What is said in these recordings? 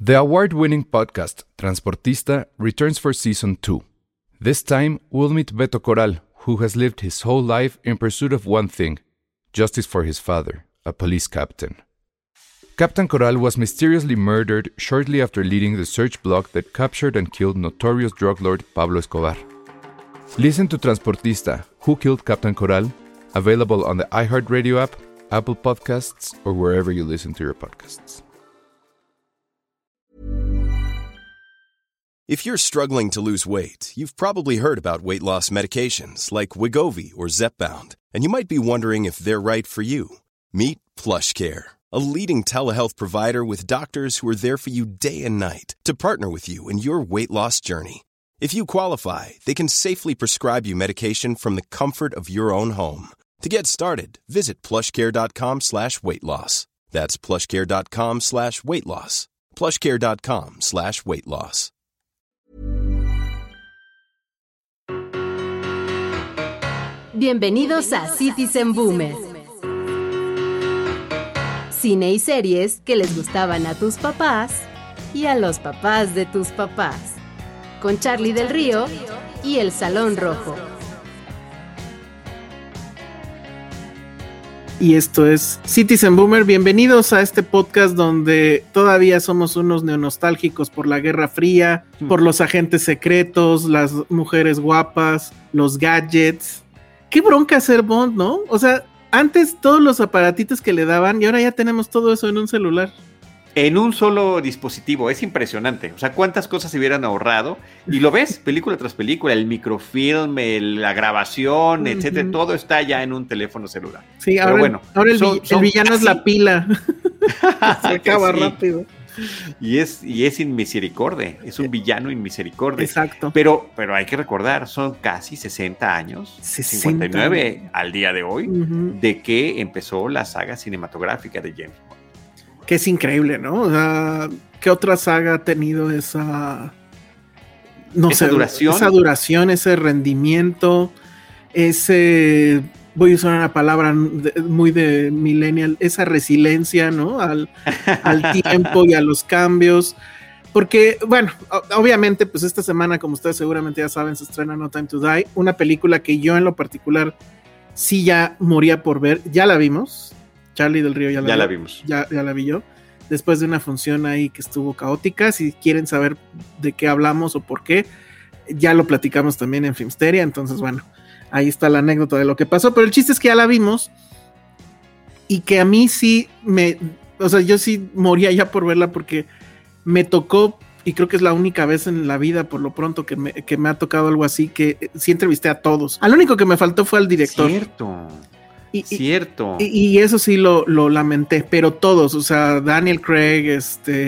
The award-winning podcast Transportista returns for Season 2. This time, we'll meet Beto Corral, who has lived his whole life in pursuit of one thing: justice for his father, a police captain. Captain Corral was mysteriously murdered shortly after leading the search block that captured and killed notorious drug lord Pablo Escobar. Listen to Transportista, Who Killed Captain Corral? Available on the iHeartRadio app, Apple Podcasts, or wherever you listen to your podcasts. If you're struggling to lose weight, you've probably heard about weight loss medications like Wegovy or Zepbound, and you might be wondering if they're right for you. Meet PlushCare, a leading telehealth provider with doctors who are there for you day and night to partner with you in your weight loss journey. If you qualify, they can safely prescribe you medication from the comfort of your own home. To get started, visit plushcare.com/weightloss. That's plushcare.com/weightloss. plushcare.com/weightloss. Bienvenidos a Citizen Boomer. Cine y series que les gustaban a tus papás y a los papás de tus papás. Con Charlie del Río y El Salón Rojo. Y esto es Citizen Boomer. Bienvenidos a este podcast donde todavía somos unos neonostálgicos por la Guerra Fría, por los agentes secretos, las mujeres guapas, los gadgets. Qué bronca ser Bond, ¿no? O sea, antes todos los aparatitos que le daban y ahora ya tenemos todo eso en un celular. En un solo dispositivo, es impresionante. O sea, cuántas cosas se hubieran ahorrado. Y lo ves, película tras película, el microfilm, la grabación, etcétera, todo está ya en un teléfono celular. Sí, ahora, bueno, ahora el villano casi... es la pila. Se acaba rápido. Y es inmisericordia, es un villano inmisericordia. Exacto. Pero hay que recordar, son casi 60 años, 59 al día de hoy, de que empezó la saga cinematográfica de James Bond. Que es increíble, ¿no? O sea, ¿qué otra saga ha tenido esa duración, ese rendimiento, voy a usar una palabra muy de millennial, esa resiliencia, ¿no? Al tiempo y a los cambios. Porque, bueno, obviamente, pues esta semana, como ustedes seguramente ya saben, se estrena No Time to Die, una película que yo en lo particular sí ya moría por ver. Ya la vimos. Charlie del Río ya la vimos. Ya la vi yo. Después de una función ahí que estuvo caótica. Si quieren saber de qué hablamos o por qué, ya lo platicamos también en Filmsteria. Entonces, bueno, ahí está la anécdota de lo que pasó. Pero el chiste es que ya la vimos. Y que a mí sí o sea, yo sí moría ya por verla porque me tocó, y creo que es la única vez en la vida, por lo pronto, que me ha tocado algo así, que sí entrevisté a todos. Al único que me faltó fue al director. Cierto. Y eso sí lo lamenté, pero todos, o sea, Daniel Craig,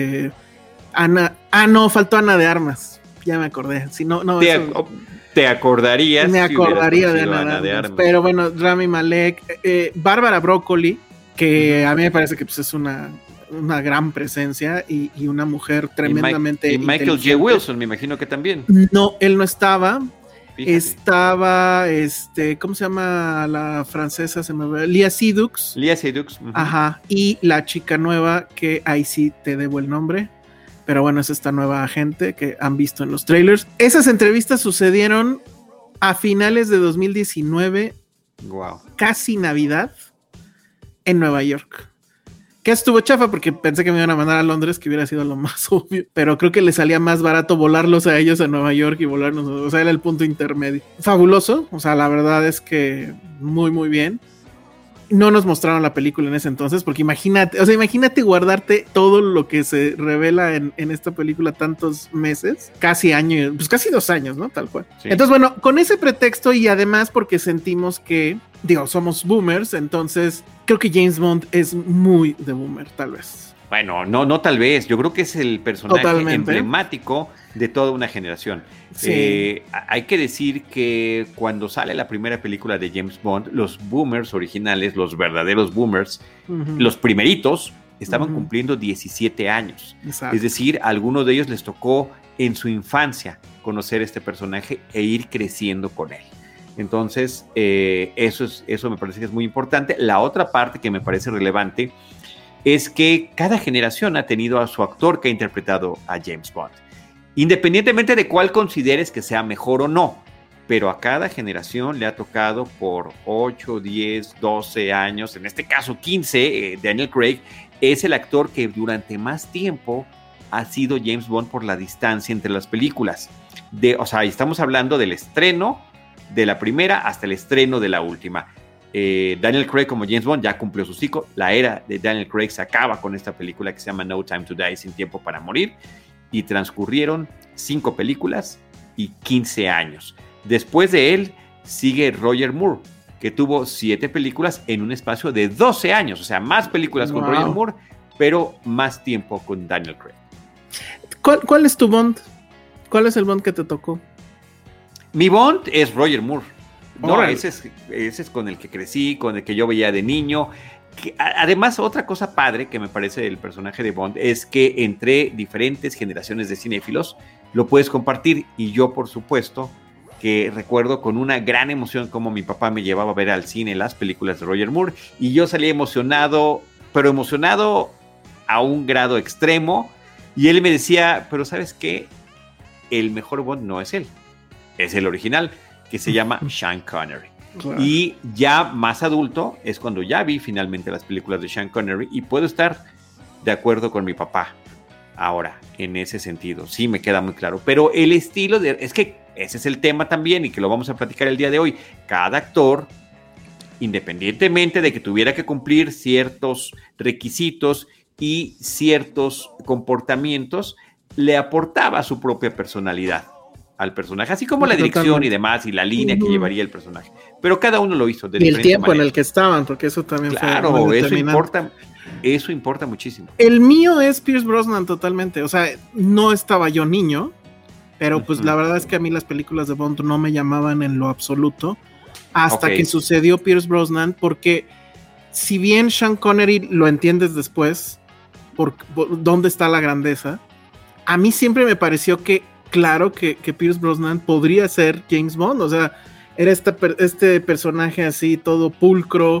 faltó Ana de Armas, ya me acordé, si no te acordarías. Me acordaría de Ana de Armas, pero bueno, Rami Malek, Bárbara Broccoli, que a mí me parece que pues, es una gran presencia y una mujer tremendamente y Michael J. Wilson, me imagino que también. No, él no estaba. Fíjate. Estaba, ¿cómo se llama la francesa? Se me ve, Léa Seydoux. Ajá, y la chica nueva, que ahí sí te debo el nombre, pero bueno, es esta nueva agente que han visto en los trailers. Esas entrevistas sucedieron a finales de 2019, wow. Casi Navidad, en Nueva York. Que estuvo chafa porque pensé que me iban a mandar a Londres, que hubiera sido lo más obvio, pero creo que les salía más barato volarlos a ellos a Nueva York y volarnos, o sea, era el punto intermedio. Fabuloso, o sea, la verdad es que muy, muy bien. No nos mostraron la película en ese entonces, porque imagínate guardarte todo lo que se revela en esta película tantos meses, casi 2 años, ¿no? Tal cual. Sí. Entonces, bueno, con ese pretexto y además porque sentimos que, somos boomers, entonces creo que James Bond es muy de boomer, tal vez. Bueno, no tal vez, yo creo que es el personaje emblemático de toda una generación. Sí. Hay que decir que cuando sale la primera película de James Bond, los boomers originales, los verdaderos boomers, los primeritos, estaban cumpliendo 17 años. Exacto. Es decir, a algunos de ellos les tocó en su infancia conocer este personaje e ir creciendo con él. Entonces, eso me parece que es muy importante. La otra parte que me parece relevante es que cada generación ha tenido a su actor que ha interpretado a James Bond. Independientemente de cuál consideres que sea mejor o no, pero a cada generación le ha tocado por 8, 10, 12 años, en este caso 15, Daniel Craig es el actor que durante más tiempo ha sido James Bond por la distancia entre las películas. O sea, estamos hablando del estreno de la primera hasta el estreno de la última. Daniel Craig como James Bond ya cumplió su ciclo. La era de Daniel Craig se acaba con esta película que se llama No Time to Die, Sin Tiempo para Morir, y transcurrieron 5 películas y 15 años. Después de él sigue Roger Moore, que tuvo 7 películas en un espacio de 12 años, o sea, más películas con Roger Moore, pero más tiempo con Daniel Craig. ¿Cuál es tu Bond? ¿Cuál es el Bond que te tocó? Mi Bond es Roger Moore. No, ese es con el que crecí, con el que yo veía de niño. Además, otra cosa padre que me parece del personaje de Bond es que entre diferentes generaciones de cinéfilos lo puedes compartir. Y yo, por supuesto, que recuerdo con una gran emoción cómo mi papá me llevaba a ver al cine las películas de Roger Moore. Y yo salía emocionado, pero emocionado a un grado extremo. Y él me decía, pero ¿sabes qué? El mejor Bond no es él, es el original, que se llama Sean Connery. Claro. Y ya más adulto es cuando ya vi finalmente las películas de Sean Connery y puedo estar de acuerdo con mi papá ahora en ese sentido. Sí, me queda muy claro. Pero el estilo es que ese es el tema también y que lo vamos a platicar el día de hoy. Cada actor, independientemente de que tuviera que cumplir ciertos requisitos y ciertos comportamientos, le aportaba su propia personalidad al personaje, así como la dirección y demás, y la línea que llevaría el personaje. Pero cada uno lo hizo de diferente manera. Y el tiempo en el que estaban, porque eso también fue muy eso importa muchísimo. El mío es Pierce Brosnan totalmente, o sea, no estaba yo niño, pero pues la verdad es que a mí las películas de Bond no me llamaban en lo absoluto, hasta que sucedió Pierce Brosnan, porque si bien Sean Connery lo entiendes después, por dónde está la grandeza, a mí siempre me pareció que claro que Pierce Brosnan podría ser James Bond, o sea, era este personaje así todo pulcro,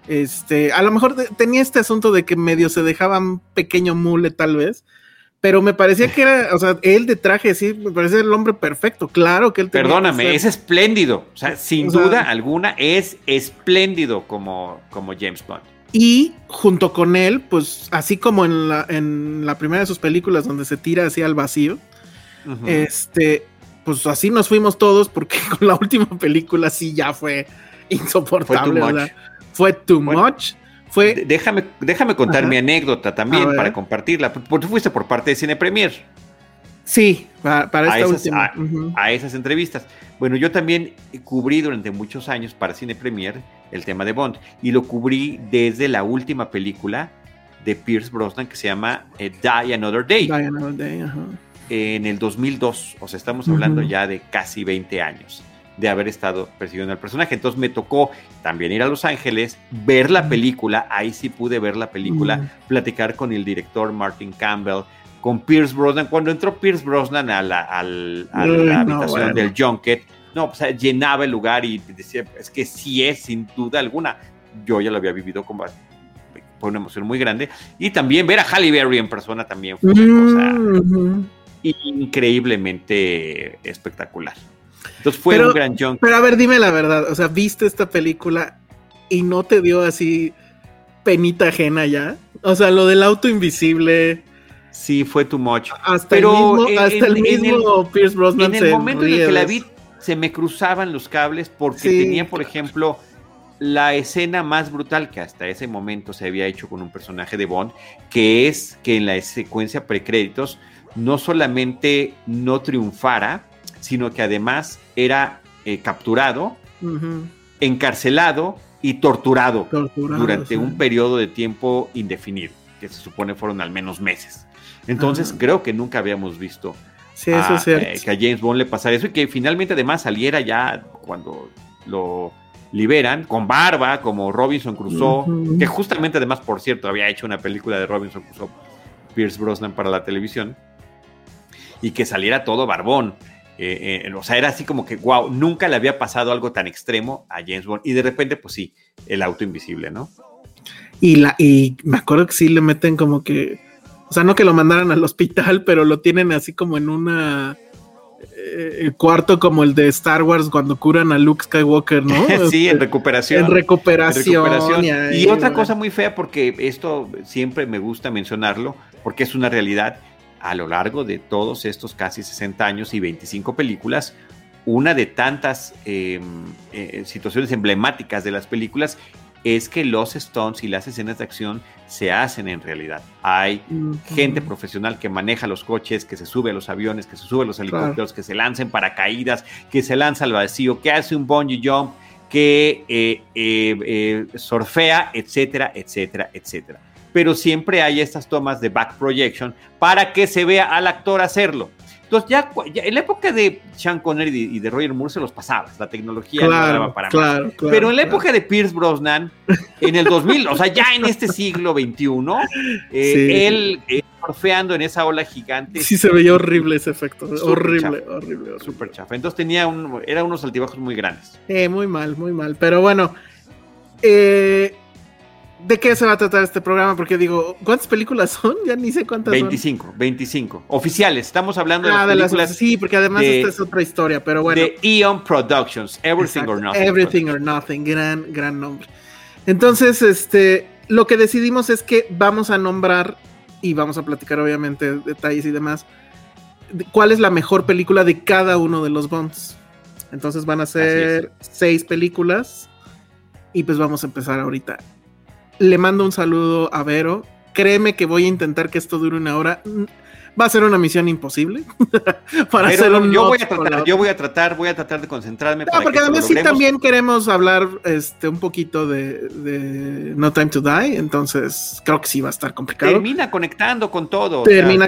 a lo mejor tenía este asunto de que medio se dejaban pequeño mule tal vez, pero me parecía que era, o sea, él de traje así, me parecía el hombre perfecto, claro que él tenía. Perdóname, es espléndido, o sea, sin duda alguna es espléndido como James Bond. Y junto con él, pues así como en la primera de sus películas donde se tira así al vacío, pues así nos fuimos todos porque con la última película sí ya fue insoportable, fue too much. Déjame contar mi anécdota también para compartirla, porque tú fuiste por parte de Cine Premier. Sí, para esta última. A esas entrevistas. Bueno, yo también cubrí durante muchos años para Cine Premier el tema de Bond, y lo cubrí desde la última película de Pierce Brosnan que se llama Die Another Day. En el 2002, o sea, estamos hablando ya de casi 20 años de haber estado persiguiendo al personaje. Entonces me tocó también ir a Los Ángeles, ver la película, ahí sí pude ver la película, platicar con el director Martin Campbell, con Pierce Brosnan. Cuando entró Pierce Brosnan a la habitación del junket, pues llenaba el lugar y decía, es que sí es, sin duda alguna. Yo ya lo había vivido fue una emoción muy grande. Y también ver a Halle Berry en persona también fue una cosa increíblemente espectacular. Entonces fue un gran junket. Pero a ver, dime la verdad, o sea, ¿viste esta película y no te dio así penita ajena ya? O sea, lo del auto invisible... Sí, fue too much. Hasta el mismo Pierce Brosnan. En el momento en el que la vi, se me cruzaban los cables porque tenía, por ejemplo, la escena más brutal que hasta ese momento se había hecho con un personaje de Bond, que es que en la secuencia precréditos no solamente no triunfara, sino que además era capturado, encarcelado y torturado durante un periodo de tiempo indefinido, que se supone fueron al menos meses. Entonces creo que nunca habíamos visto que a James Bond le pasara eso y que finalmente además saliera ya cuando lo liberan con barba como Robinson Crusoe, que justamente además, por cierto, había hecho una película de Robinson Crusoe Pierce Brosnan para la televisión, y que saliera todo barbón. O sea, era así como que wow, nunca le había pasado algo tan extremo a James Bond, y de repente pues sí, el auto invisible, ¿no? Y me acuerdo que sí le meten como que, o sea, no que lo mandaran al hospital, pero lo tienen así como en una cuarto como el de Star Wars cuando curan a Luke Skywalker, ¿no? Sí, en recuperación. En recuperación. Y otra cosa muy fea, porque esto siempre me gusta mencionarlo, porque es una realidad, a lo largo de todos estos casi 60 años y 25 películas, una de tantas situaciones emblemáticas de las películas es que los stunts y las escenas de acción se hacen en realidad. Hay gente profesional que maneja los coches, que se sube a los aviones, que se sube a los helicópteros, que se lanza en paracaídas, que se lanza al vacío, que hace un bungee jump, que surfea, etcétera, etcétera, etcétera. Pero siempre hay estas tomas de back projection para que se vea al actor hacerlo. Entonces ya en la época de Sean Connery y de Roger Moore se los pasabas, la tecnología no daba para más. Pero en la época de Pierce Brosnan, en el 2000, o sea, ya en este siglo XXI, él surfeando en esa ola gigante. Sí, se veía horrible ese efecto, horrible. Súper chafa. Entonces eran unos altibajos muy grandes. Muy mal, pero bueno, ¿de qué se va a tratar este programa? Porque digo, ¿cuántas películas son? Ya ni sé cuántas 25 oficiales. Estamos hablando de las películas. Sí, porque además esta es otra historia, pero bueno. De Eon Productions, Everything or Nothing. Everything or Nothing, gran nombre. Entonces, lo que decidimos es que vamos a nombrar y vamos a platicar obviamente detalles y demás, cuál es la mejor película de cada uno de los Bonds. Entonces van a ser 6 películas y pues vamos a empezar ahorita. Le mando un saludo a Vero. Créeme que voy a intentar que esto dure 1 hora. Va a ser una misión imposible. Para hacer yo voy a tratar de concentrarme. No, porque además sí también queremos hablar un poquito de No Time to Die. Entonces creo que sí va a estar complicado. Termina conectando con todo.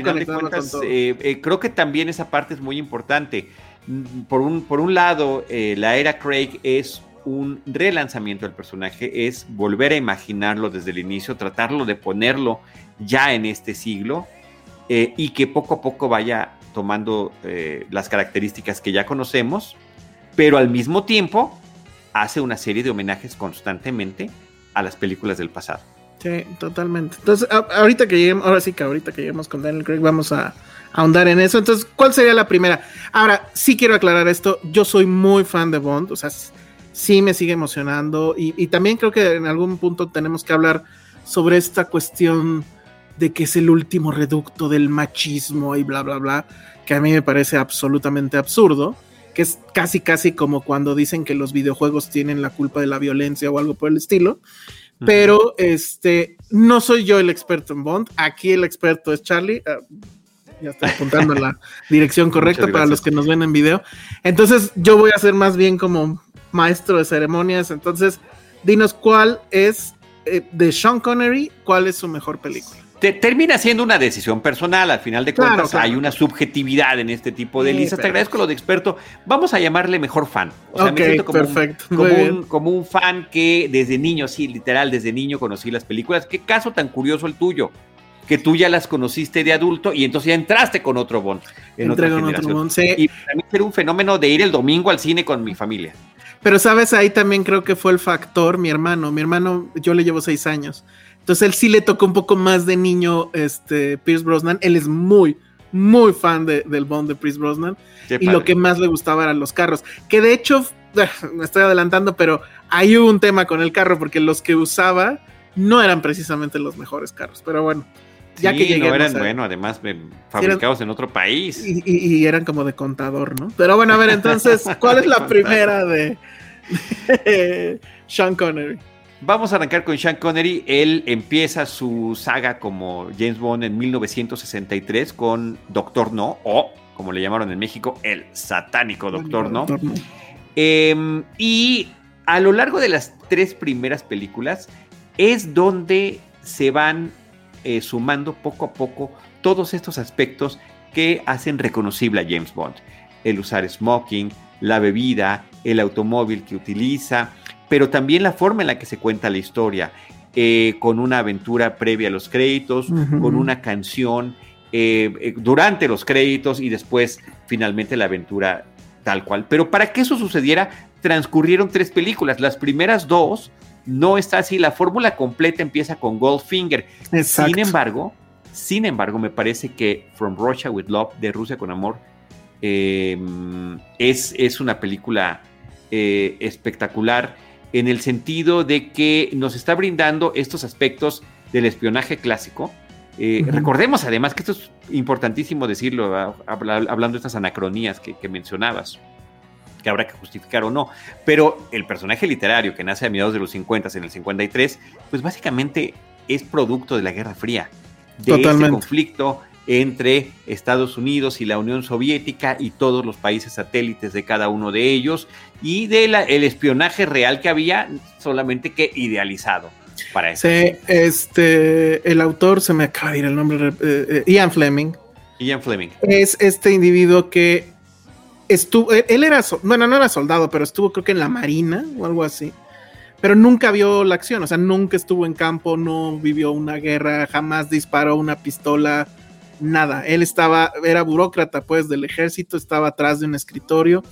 Creo que también esa parte es muy importante. Por un lado, la era Craig es un relanzamiento del personaje, es volver a imaginarlo desde el inicio, tratarlo de ponerlo ya en este siglo, y que poco a poco vaya tomando las características que ya conocemos, pero al mismo tiempo hace una serie de homenajes constantemente a las películas del pasado. Sí, totalmente. Entonces, ahorita que lleguemos con Daniel Craig, vamos a ahondar en eso. Entonces, ¿cuál sería la primera? Ahora, sí quiero aclarar esto, yo soy muy fan de Bond, o sea, sí me sigue emocionando y también creo que en algún punto tenemos que hablar sobre esta cuestión de que es el último reducto del machismo y bla, bla, bla, que a mí me parece absolutamente absurdo, que es casi como cuando dicen que los videojuegos tienen la culpa de la violencia o algo por el estilo, pero no soy yo el experto en Bond, aquí el experto es Charlie. Ya estoy apuntando la dirección correcta para los que nos ven en video. Entonces yo voy a ser más bien como maestro de ceremonias. Entonces dinos cuál es de Sean Connery, cuál es su mejor película. Termina siendo una decisión personal, al final de cuentas claro. Hay una subjetividad en este tipo de listas. Te agradezco lo de experto. Vamos a llamarle mejor fan. O sea, me siento como perfecto. Como un fan que desde niño, sí, literal, desde niño conocí las películas. Qué caso tan curioso el tuyo, que tú ya las conociste de adulto y entonces ya entraste con otro Bond en otra generación. Bond, sí. Y para mí era un fenómeno de ir el domingo al cine con mi familia. Pero sabes, ahí también creo que fue el factor mi hermano, yo le llevo 6 años. Entonces él sí le tocó un poco más de niño Pierce Brosnan. Él es muy, muy fan del Bond de Pierce Brosnan. Y lo que más le gustaba eran los carros. Que de hecho, me estoy adelantando, pero hay un tema con el carro, porque los que usaba no eran precisamente los mejores carros. Pero bueno, ya que lleguemos, no eran, bueno, además fabricados en otro país. Y eran como de contador, ¿no? Pero bueno, a ver, entonces, ¿cuál es la primera de Sean Connery? Vamos a arrancar con Sean Connery. Él empieza su saga como James Bond en 1963 con Doctor No, o como le llamaron en México, el satánico Doctor No. Y a lo largo de las 3 primeras películas es donde se van sumando poco a poco todos estos aspectos que hacen reconocible a James Bond. El usar smoking, la bebida, el automóvil que utiliza, pero también la forma en la que se cuenta la historia, con una aventura previa a los créditos, con una canción durante los créditos y después finalmente la aventura tal cual. Pero para que eso sucediera, transcurrieron 3 películas. Las primeras 2 no está así. La fórmula completa empieza con Goldfinger. Exacto. Sin embargo, me parece que From Russia with Love, de Rusia con Amor, es una película espectacular en el sentido de que nos está brindando estos aspectos del espionaje clásico. Recordemos además que esto es importantísimo decirlo, hablando de estas anacronías que mencionabas, que habrá que justificar o no, pero el personaje literario que nace a mediados de los 50, en el 53, pues básicamente es producto de la Guerra Fría, de este conflicto entre Estados Unidos y la Unión Soviética y todos los países satélites de cada uno de ellos, y del espionaje real que había, solamente que idealizado para eso. Sí, el autor, se me acaba de ir el nombre, Ian Fleming. Es este individuo que estuvo, él era, bueno, no era soldado, pero estuvo creo que en la Marina o algo así, pero nunca vio la acción, o sea, nunca estuvo en campo, no vivió una guerra, jamás disparó una pistola, nada. Él era burócrata pues del ejército, estaba atrás de un escritorio,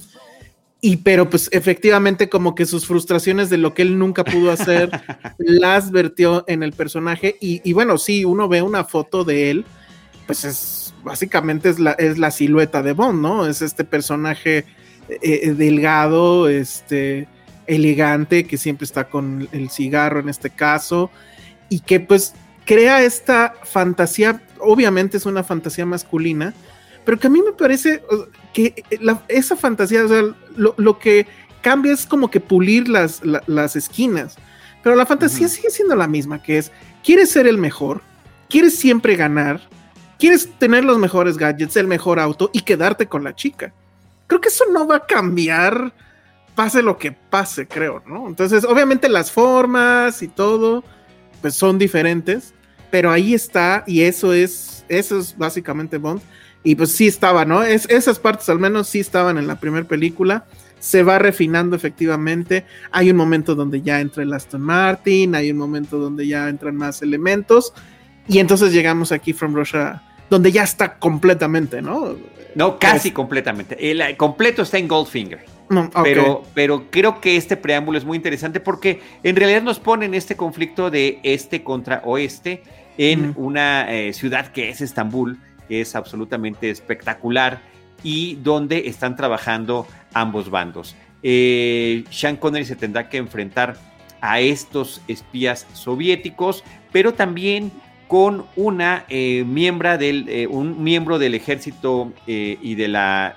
pero pues efectivamente como que sus frustraciones de lo que él nunca pudo hacer las vertió en el personaje, y bueno, sí, uno ve una foto de él, pues básicamente es la silueta de Bond, ¿no? Es este personaje delgado, elegante, que siempre está con el cigarro en este caso, y que pues crea esta fantasía. Obviamente es una fantasía masculina, pero que a mí me parece que esa fantasía, o sea, lo que cambia es como que pulir las esquinas, pero la fantasía sigue siendo la misma, que es, quieres ser el mejor, quieres siempre ganar, quieres tener los mejores gadgets, el mejor auto y quedarte con la chica. Creo que eso no va a cambiar, pase lo que pase, creo, ¿no? Entonces, obviamente las formas y todo, pues son diferentes, pero ahí está, y eso es básicamente Bond, y pues sí estaba, ¿no? Esas partes al menos sí estaban en la primera película, se va refinando efectivamente, hay un momento donde ya entra el Aston Martin, hay un momento donde ya entran más elementos, y entonces llegamos aquí From Russia, donde ya está completamente, ¿no? No, casi completamente, el completo está en Goldfinger. No, okay. Pero creo que este preámbulo es muy interesante porque en realidad nos ponen este conflicto de este contra oeste en una ciudad que es Estambul, que es absolutamente espectacular y donde están trabajando ambos bandos. Sean Connery se tendrá que enfrentar a estos espías soviéticos, pero también con un miembro del ejército y de la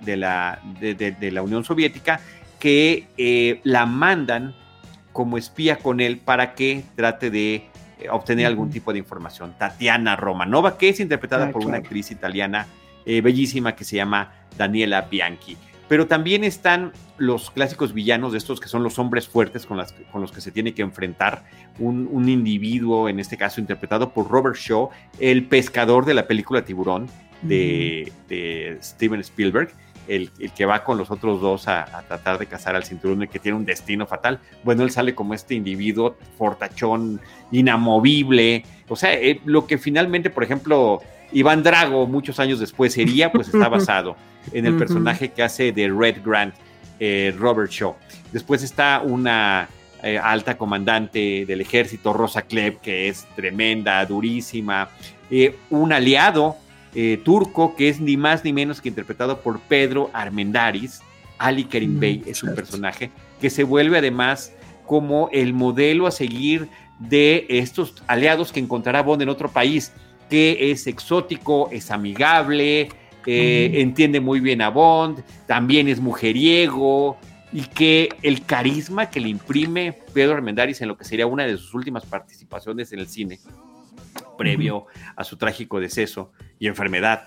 Unión Soviética que la mandan como espía con él para que trate de obtener algún tipo de información. Tatiana Romanova, que es interpretada por una actriz italiana bellísima que se llama Daniela Bianchi. Pero también están los clásicos villanos de estos que son los hombres fuertes con los que se tiene que enfrentar un individuo, en este caso interpretado por Robert Shaw, el pescador de la película Tiburón de Steven Spielberg, el que va con los otros dos a tratar de cazar al cinturón y que tiene un destino fatal. Bueno, él sale como este individuo fortachón, inamovible, o sea, lo que finalmente, por ejemplo, Iván Drago muchos años después sería, pues está basado en el personaje que hace de Red Grant, Robert Shaw. Después está una alta comandante del ejército, Rosa Klebb, que es tremenda, durísima, un aliado turco que es ni más ni menos que interpretado por Pedro Armendáriz. Ali Kerim Bey es un personaje que se vuelve además como el modelo a seguir de estos aliados que encontrará Bond en otro país, que es exótico, es amigable, entiende muy bien a Bond, también es mujeriego, y que el carisma que le imprime Pedro Armendáriz en lo que sería una de sus últimas participaciones en el cine, previo a su trágico deceso y enfermedad,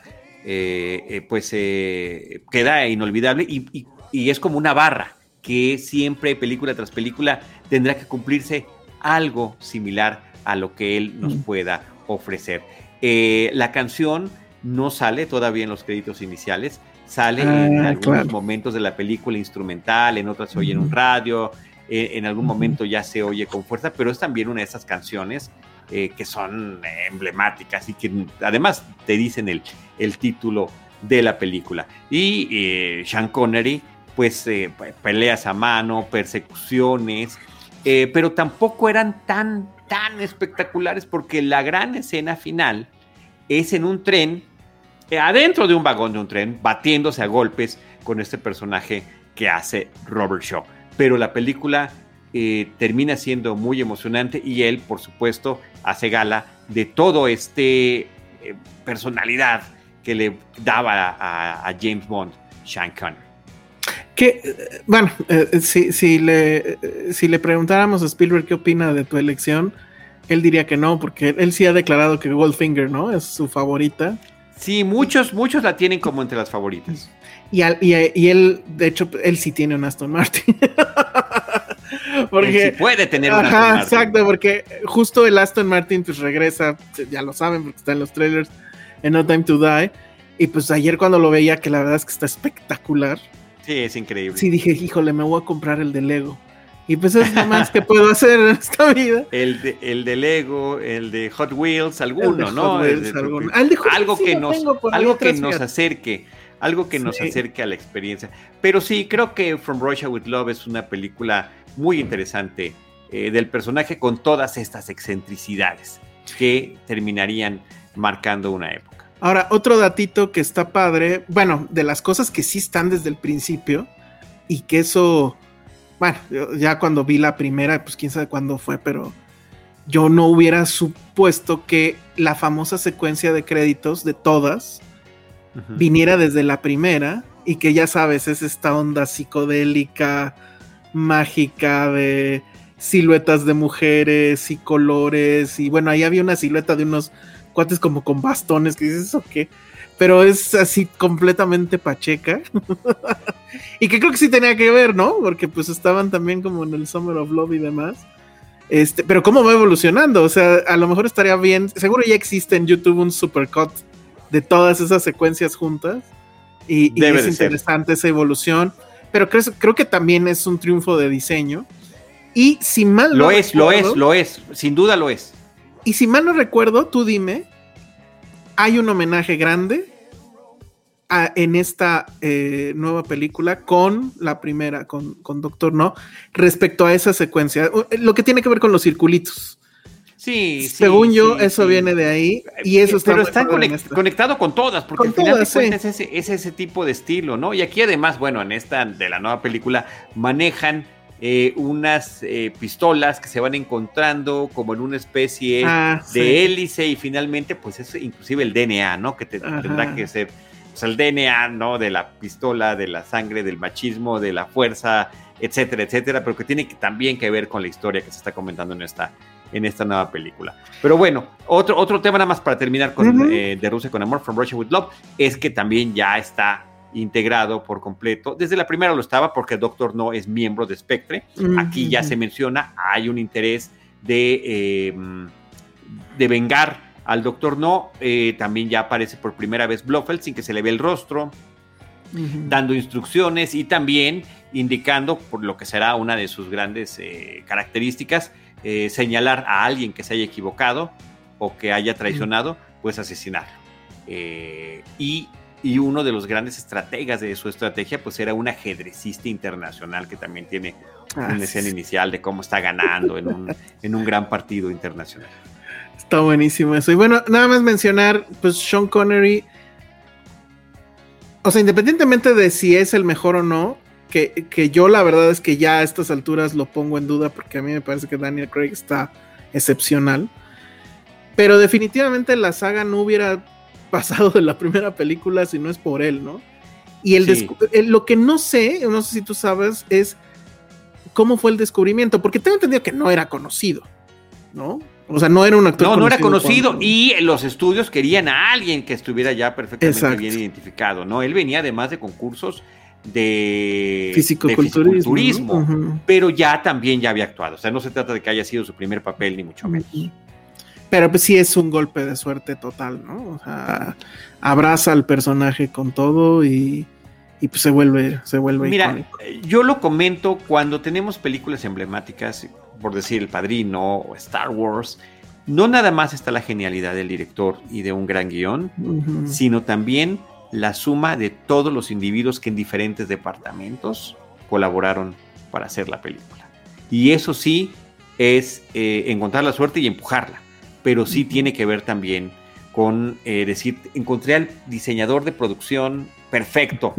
queda inolvidable y es como una barra que siempre, película tras película, tendrá que cumplirse algo similar a lo que él nos pueda ofrecer. La canción no sale todavía en los créditos iniciales, sale en algunos momentos de la película instrumental, en otras se oye en un radio, en algún momento ya se oye con fuerza, pero es también una de esas canciones que son emblemáticas y que además te dicen el título de la película. Y Sean Connery, pues peleas a mano, persecuciones, pero tampoco eran tan espectaculares, porque la gran escena final es en un tren, adentro de un vagón de un tren, batiéndose a golpes con este personaje que hace Robert Shaw. Pero la película termina siendo muy emocionante, y él, por supuesto, hace gala de todo personalidad que le daba a James Bond, Sean Connery. Que, bueno, si le preguntáramos a Spielberg qué opina de tu elección, él diría que no, porque él sí ha declarado que Goldfinger, ¿no?, es su favorita. Sí, muchos la tienen como entre las favoritas. Y él, de hecho, él sí tiene un Aston Martin. Porque, él sí puede tener un Aston Martin. Exacto, porque justo el Aston Martin pues regresa, ya lo saben porque está en los trailers, en No Time to Die, y pues ayer cuando lo veía, que la verdad es que está espectacular. Sí, es increíble. Sí, dije, híjole, me voy a comprar el de Lego. Y pues es lo más que puedo hacer en esta vida. El de Lego, el de Hot Wheels, alguno, ¿no? Algo que nos acerque. Algo que nos acerque a la experiencia. Pero sí, creo que From Russia with Love es una película muy interesante del personaje, con todas estas excentricidades que terminarían marcando una época. Ahora, otro datito que está padre, bueno, de las cosas que sí están desde el principio, y que eso, bueno, ya cuando vi la primera, pues quién sabe cuándo fue, pero yo no hubiera supuesto que la famosa secuencia de créditos de todas viniera desde la primera, y que ya sabes, es esta onda psicodélica, mágica, de siluetas de mujeres y colores, y bueno, ahí había una silueta de unos cuates como con bastones, que dices, ¿eso qué? Pero es así completamente pacheca. Y que creo que sí tenía que ver, ¿no? Porque pues estaban también como en el Summer of Love y demás. Pero cómo va evolucionando, o sea, a lo mejor estaría bien, seguro ya existe en YouTube un supercut de todas esas secuencias juntas, y es interesante esa evolución, pero creo que también es un triunfo de diseño, y si mal lo es, sin duda lo es. Y si mal no recuerdo, tú dime, hay un homenaje grande en esta nueva película con la primera, con Doctor No, respecto a esa secuencia, lo que tiene que ver con los circulitos. Sí, según yo, eso viene de ahí, y eso está. Pero está conectado con todas, porque al final de cuentas es ese tipo de estilo, ¿no? Y aquí además, bueno, en esta de la nueva película manejan unas pistolas que se van encontrando como en una especie de hélice, y finalmente pues es inclusive el DNA, ¿no? Que tendrá que ser, o sea, el DNA, ¿no? De la pistola, de la sangre, del machismo, de la fuerza, etcétera, pero que tiene también que ver con la historia que se está comentando en esta nueva película. Pero bueno, otro tema nada más para terminar con De Rusia con Amor, From Russia with Love, es que también ya está integrado por completo. Desde la primera lo estaba, porque Doctor No es miembro de Spectre. Aquí ya se menciona, hay un interés de vengar al Doctor No. También ya aparece por primera vez Blofeld, sin que se le vea el rostro, dando instrucciones, y también indicando, por lo que será una de sus grandes características, señalar a alguien que se haya equivocado o que haya traicionado, pues asesinarlo. Y uno de los grandes estrategas de su estrategia, pues era un ajedrecista internacional que también tiene una escena inicial de cómo está ganando en un gran partido internacional. Está buenísimo eso. Y bueno, nada más mencionar, pues Sean Connery, o sea, independientemente de si es el mejor o no, que yo la verdad es que ya a estas alturas lo pongo en duda, porque a mí me parece que Daniel Craig está excepcional, pero definitivamente la saga no hubiera pasado de la primera película si no es por él, ¿no? Y lo que no sé si tú sabes, es cómo fue el descubrimiento, porque tengo entendido que no era conocido, ¿no? O sea, no era un actor conocido. No era conocido, y los estudios querían a alguien que estuviera ya perfectamente bien identificado, ¿no? Él venía además de concursos de fisiculturismo, ¿no? Pero ya había actuado, o sea, no se trata de que haya sido su primer papel, ni mucho menos. Pero pues sí es un golpe de suerte total, ¿no? O sea, abraza al personaje con todo y pues se vuelve Mira, icónico. Yo lo comento cuando tenemos películas emblemáticas, por decir El Padrino o Star Wars, no nada más está la genialidad del director y de un gran guión, sino también la suma de todos los individuos que en diferentes departamentos colaboraron para hacer la película. Y eso sí es encontrar la suerte y empujarla, pero sí tiene que ver también con decir, encontré al diseñador de producción perfecto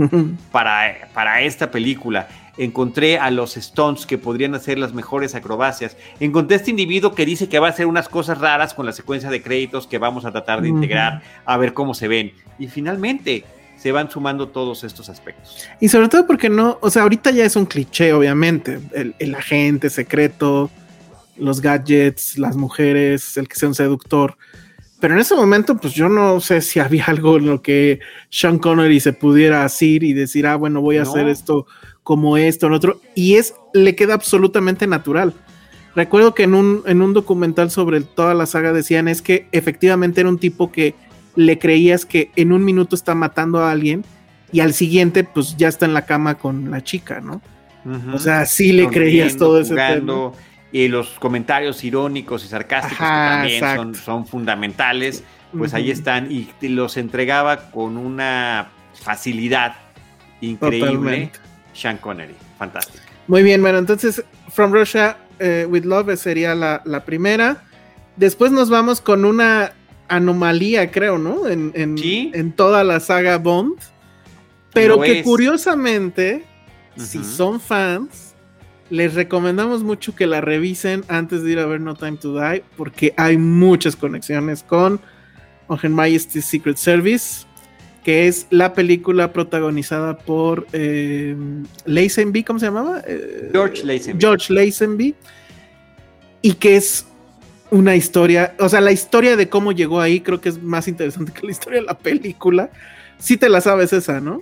para esta película, encontré a los stunts que podrían hacer las mejores acrobacias, encontré a este individuo que dice que va a hacer unas cosas raras con la secuencia de créditos que vamos a tratar de integrar, a ver cómo se ven, y finalmente se van sumando todos estos aspectos. Y sobre todo porque no, o sea, ahorita ya es un cliché, obviamente, el agente secreto, los gadgets, las mujeres, el que sea un seductor. Pero en ese momento, pues yo no sé si había algo en lo que Sean Connery se pudiera asir y decir, bueno, voy a hacer esto como esto, en otro. Y le queda absolutamente natural. Recuerdo que en un documental sobre toda la saga decían es que efectivamente era un tipo que le creías que en un minuto está matando a alguien y al siguiente, pues ya está en la cama con la chica, ¿no? O sea, sí le creías todo ese tema. Y los comentarios irónicos y sarcásticos que también son fundamentales, pues ahí están, y los entregaba con una facilidad increíble. Totalmente. Sean Connery, fantástico. Muy bien, bueno, entonces From Russia with Love sería la primera. Después nos vamos con una anomalía, creo, ¿no? En toda la saga Bond, pero que curiosamente, si son fans, les recomendamos mucho que la revisen antes de ir a ver No Time to Die, porque hay muchas conexiones con Her Majesty's Secret Service, que es la película protagonizada por Lazenby, ¿cómo se llamaba? George Lazenby, y que es una historia, o sea, la historia de cómo llegó ahí creo que es más interesante que la historia de la película. Sí te la sabes esa, ¿no?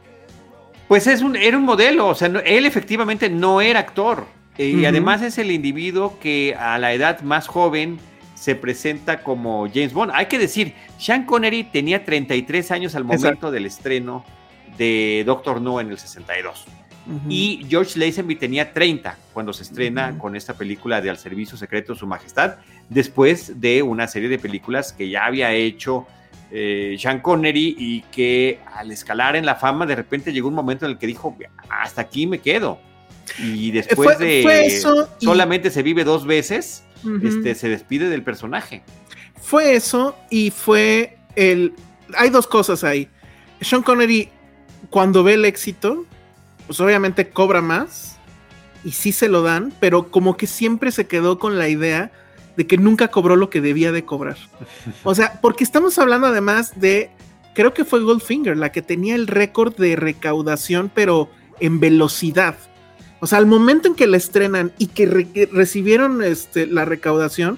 Pues era un modelo, o sea, él efectivamente no era actor, y además es el individuo que a la edad más joven se presenta como James Bond. Hay que decir, Sean Connery tenía 33 años al momento del estreno de Doctor No en el 62, y George Lazenby tenía 30 cuando se estrena con esta película de Al Servicio Secreto de Su Majestad, después de una serie de películas que ya había hecho Sean Connery, y que al escalar en la fama de repente llegó un momento en el que dijo, hasta aquí me quedo, y después fue eso, solamente se vive 2 veces, se despide del personaje. Fue eso, y fue hay 2 cosas ahí. Sean Connery, cuando ve el éxito, pues obviamente cobra más y sí se lo dan, pero como que siempre se quedó con la idea de que nunca cobró lo que debía de cobrar. O sea, porque estamos hablando además de, creo que fue Goldfinger la que tenía el récord de recaudación, pero en velocidad. O sea, al momento en que la estrenan y que recibieron la recaudación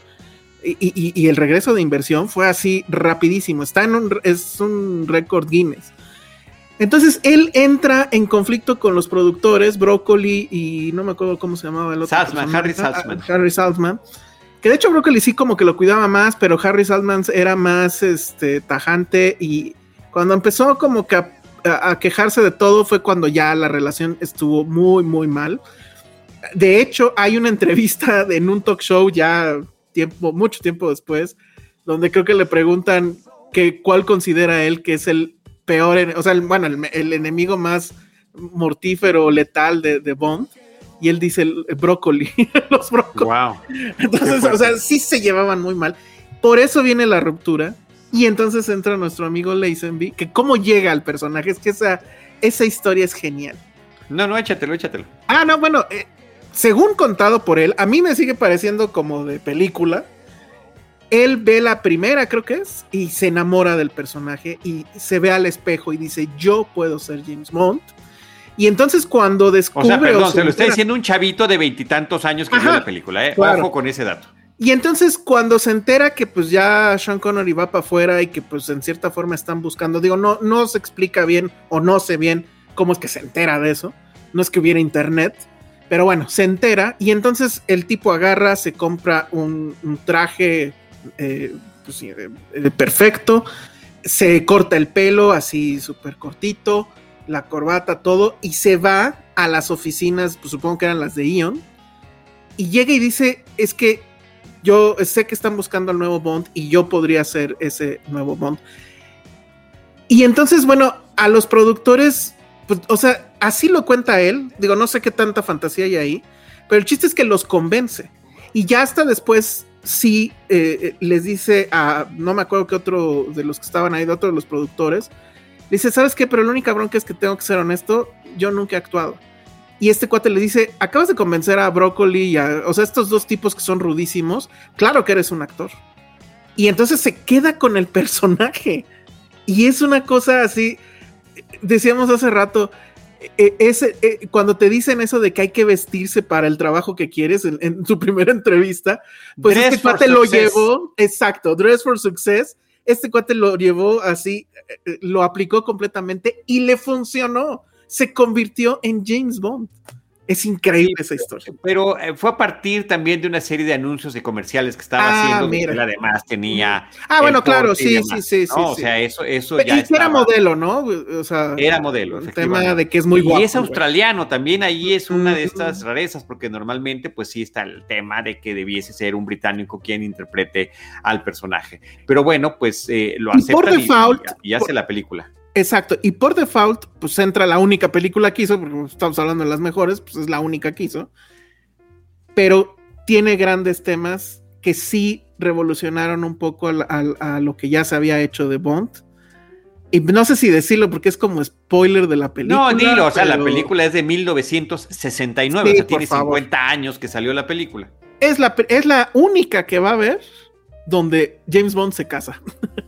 y el regreso de inversión fue así rapidísimo. Es un récord Guinness. Entonces él entra en conflicto con los productores, Broccoli y no me acuerdo cómo se llamaba el otro. Harry Saltzman. Que de hecho Broccoli sí como que lo cuidaba más, pero Harry Saltzman era más tajante, y cuando empezó como que a quejarse de todo fue cuando ya la relación estuvo muy, muy mal. De hecho, hay una entrevista en un talk show ya mucho tiempo después, donde creo que le preguntan que cuál considera él que es el peor, o sea, el enemigo más mortífero, letal de Bond. Y él dice el Broccoli, los Broccoli. Wow. Entonces, o sea, sí se llevaban muy mal. Por eso viene la ruptura. Y entonces entra nuestro amigo Lazenby, que cómo llega al personaje, es que esa historia es genial. No, échatelo. No, bueno, según contado por él, a mí me sigue pareciendo como de película. Él ve la primera, creo que es, y se enamora del personaje y se ve al espejo y dice, yo puedo ser James Bond. Y entonces cuando descubre... O sea, perdón, se lo está diciendo un chavito de 20 y tantos años que vio la película, claro. Ojo con ese dato. Y entonces cuando se entera que pues ya Sean Connery va para afuera y que pues en cierta forma están buscando, digo, no se explica bien o no sé bien cómo es que se entera de eso, no es que hubiera internet, pero bueno, se entera y entonces el tipo agarra, se compra un traje perfecto, se corta el pelo así súper cortito, la corbata, todo, y se va a las oficinas, pues supongo que eran las de Eon, y llega y dice, es que yo sé que están buscando al nuevo Bond y yo podría ser ese nuevo Bond. Y entonces, bueno, a los productores, pues, o sea, así lo cuenta él, digo, no sé qué tanta fantasía hay ahí, pero el chiste es que los convence. Y ya hasta después sí les dice a, no me acuerdo qué otro de los que estaban ahí, de otro de los productores, dice, ¿sabes qué? Pero la única bronca es que tengo que ser honesto, yo nunca he actuado. Y este cuate le dice, acabas de convencer a Broccoli o sea, estos dos tipos que son rudísimos, claro que eres un actor. Y entonces se queda con el personaje. Y es una cosa así, decíamos hace rato, cuando te dicen eso de que hay que vestirse para el trabajo que quieres en su primera entrevista, pues este cuate lo llevó, exacto, Dress for Success, este cuate lo llevó así, lo aplicó completamente y le funcionó. Se convirtió en James Bond. Es increíble esa historia. Pero fue a partir también de una serie de anuncios y comerciales que estaba haciendo, que él además tenía. Bueno, claro, sí. O sea, eso ya estaba. Era modelo, ¿no? O sea, era modelo, el tema de que es muy guapo. Y es australiano, también ahí es una de estas rarezas, porque normalmente pues sí está el tema de que debiese ser un británico quien interprete al personaje. Pero bueno, pues lo aceptan y hace la película. Exacto, y por default, pues entra la única película que hizo, porque estamos hablando de las mejores, pues es la única que hizo, pero tiene grandes temas que sí revolucionaron un poco a lo que ya se había hecho de Bond, y no sé si decirlo porque es como spoiler de la película. No, dilo, o sea, la película es de 1969, sí, o sea, tiene 50 años que salió la película. Es la única que va a haber donde James Bond se casa.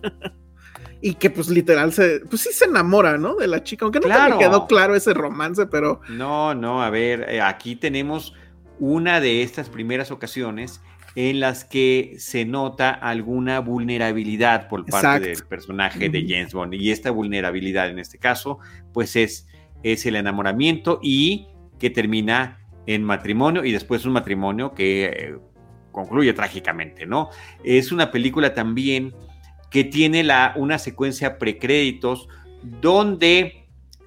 Y que pues literal pues sí se enamora, ¿no? De la chica, aunque nunca me quedó claro ese romance, pero... No, a ver, aquí tenemos una de estas primeras ocasiones en las que se nota alguna vulnerabilidad por parte del personaje de James Bond, y esta vulnerabilidad en este caso, pues es el enamoramiento y que termina en matrimonio, y después un matrimonio que concluye trágicamente, ¿no? Es una película también que tiene una secuencia precréditos donde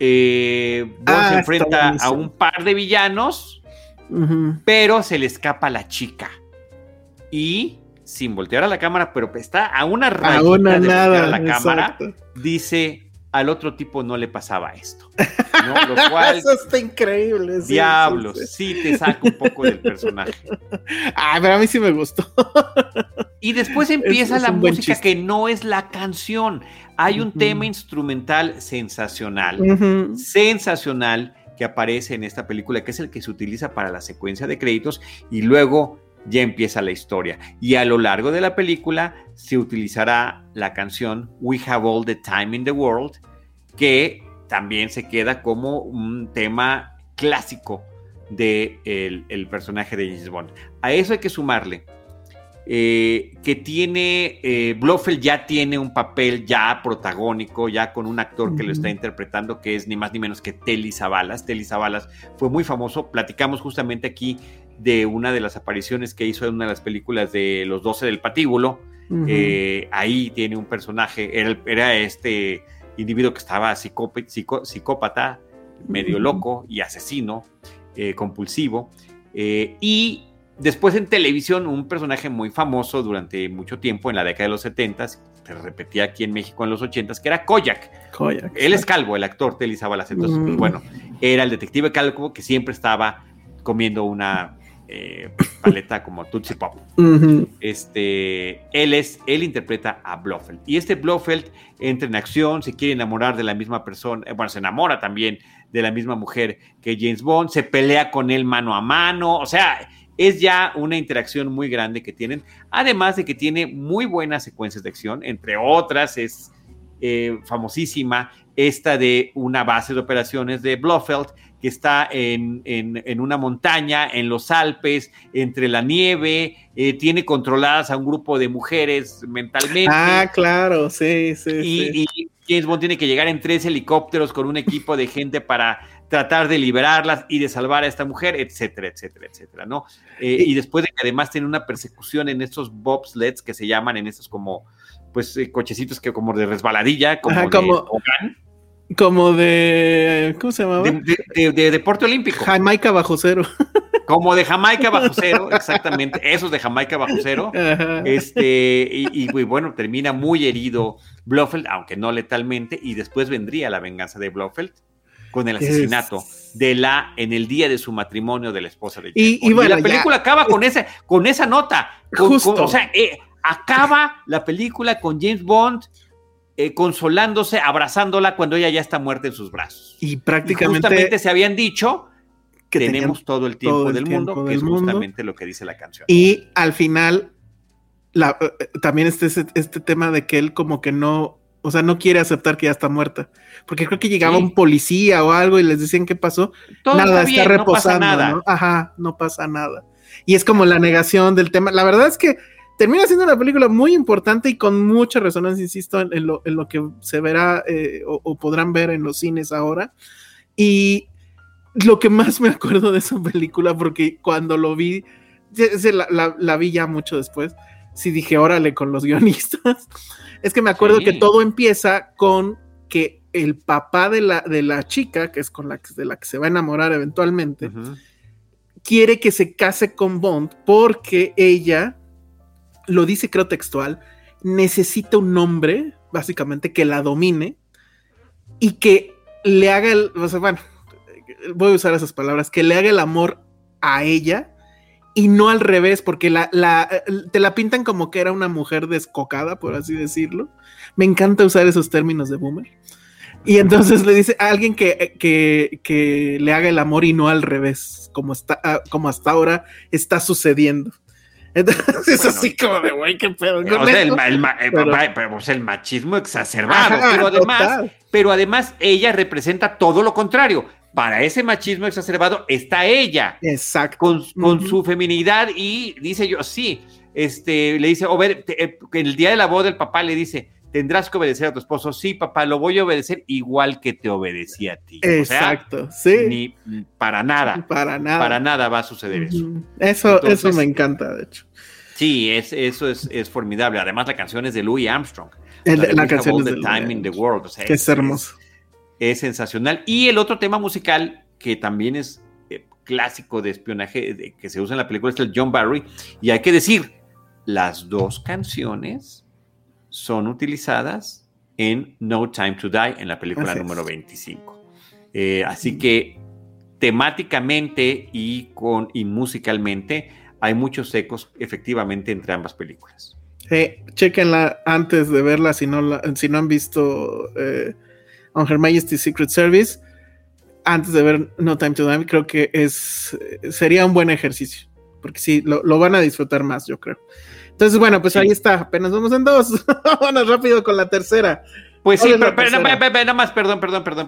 Bond se enfrenta a un par de villanos, pero se le escapa la chica. Y sin voltear a la cámara, pero está a una rayita de voltear a la cámara, dice, al otro tipo no le pasaba esto, ¿no? Lo cual, eso está increíble. Diablos, sí te saca un poco del personaje. Pero a mí sí me gustó. Y después empieza la música que no es la canción. Hay un tema instrumental sensacional, sensacional, que aparece en esta película, que es el que se utiliza para la secuencia de créditos, y luego ya empieza la historia. Y a lo largo de la película se utilizará la canción We Have All the Time in the World, que también se queda como un tema clásico del personaje de James Bond. A eso hay que sumarle que tiene Blofeld ya tiene un papel ya protagónico, ya con un actor que lo está interpretando, que es ni más ni menos que Telly Savalas. Telly Savalas fue muy famoso, platicamos justamente aquí de una de las apariciones que hizo en una de las películas de Los 12 del Patíbulo. Ahí tiene un personaje, era este individuo que estaba psicópata, medio loco y asesino, compulsivo, y después en televisión un personaje muy famoso durante mucho tiempo en la década de los 70s, se repetía aquí en México en los 80s, que era Kojak. Él es calvo, el actor Telly Savalas. Entonces, pues, bueno, era el detective calvo que siempre estaba comiendo una paleta como Tootsie Pop. Él interpreta a Blofeld. Y este Blofeld entra en acción, se quiere enamorar de la misma persona, se enamora también de la misma mujer que James Bond, se pelea con él mano a mano, o sea, es ya una interacción muy grande que tienen, además de que tiene muy buenas secuencias de acción, entre otras es famosísima esta de una base de operaciones de Blofeld, que está en una montaña, en los Alpes, entre la nieve, tiene controladas a un grupo de mujeres mentalmente. Claro, sí. Y James Bond tiene que llegar en 3 helicópteros con un equipo de gente para tratar de liberarlas y de salvar a esta mujer, etcétera, etcétera, etcétera, ¿no? Y después de que además tiene una persecución en estos bobsleds que se llaman, en estos como, pues, cochecitos que como de resbaladilla, como de ¿cómo se llamaba? De deporte olímpico. Jamaica bajo cero. Como de Jamaica bajo cero, exactamente, esos de Jamaica bajo cero. Y bueno, termina muy herido Blofeld, aunque no letalmente, y después vendría la venganza de Blofeld. con el asesinato en el día de su matrimonio de la esposa de James Bond. Y la película acaba con esa nota. O sea, acaba la película con James Bond consolándose, abrazándola cuando ella ya está muerta en sus brazos. Y prácticamente justamente se habían dicho que tenemos todo el tiempo del mundo, que es justamente lo que dice la canción. Y al final, también este tema de que él como que no quiere aceptar que ya está muerta. Porque creo que llegaba un policía o algo y les decían qué pasó. Todo nada, está bien, está reposando, no pasa nada. ¿no? Ajá, no pasa nada. Y es como la negación del tema. La verdad es que termina siendo una película muy importante y con mucha resonancia, insisto, en lo que se verá o podrán ver en los cines ahora. Y lo que más me acuerdo de esa película, porque cuando lo vi, la vi ya mucho después, sí dije, órale, con los guionistas. Es que me acuerdo que todo empieza con que el papá de la chica, que es de la que se va a enamorar eventualmente, quiere que se case con Bond porque ella, lo dice creo textual, necesita un hombre, básicamente, que la domine y que le haga voy a usar esas palabras, que le haga el amor a ella y no al revés, porque te la pintan como que era una mujer descocada, por así decirlo. Me encanta usar esos términos de boomer. Y entonces le dice a alguien que le haga el amor y no al revés, como hasta ahora está sucediendo. Entonces así como de güey, qué pedo. O sea, el machismo exacerbado. Ajá, pero además ella representa todo lo contrario. Para ese machismo exacerbado está ella. Exacto. Con su feminidad y dice le dice, en el día de la boda el papá le dice, tendrás que obedecer a tu esposo. Sí, papá, lo voy a obedecer igual que te obedecí a ti. Exacto, o sea, sí. Para nada va a suceder eso. Eso me encanta, de hecho. Sí, eso es formidable. Además, la canción es de Louis Armstrong. La canción es de Time in the World. O sea, que es hermoso. Es sensacional. Y el otro tema musical que también es clásico de espionaje que se usa en la película es el John Barry. Y hay que decir, las dos canciones son utilizadas en No Time to Die, en la película número 25. Así que temáticamente y musicalmente hay muchos ecos efectivamente entre ambas películas. Chéquenla antes de verla si no han visto On Her Majesty's Secret Service, antes de ver No Time to Die. Creo que sería un buen ejercicio, porque sí, lo van a disfrutar más, yo creo. Entonces, bueno, pues ahí está, apenas vamos en 2. Vámonos rápido con la tercera. Pues sí, pero nada más, perdón.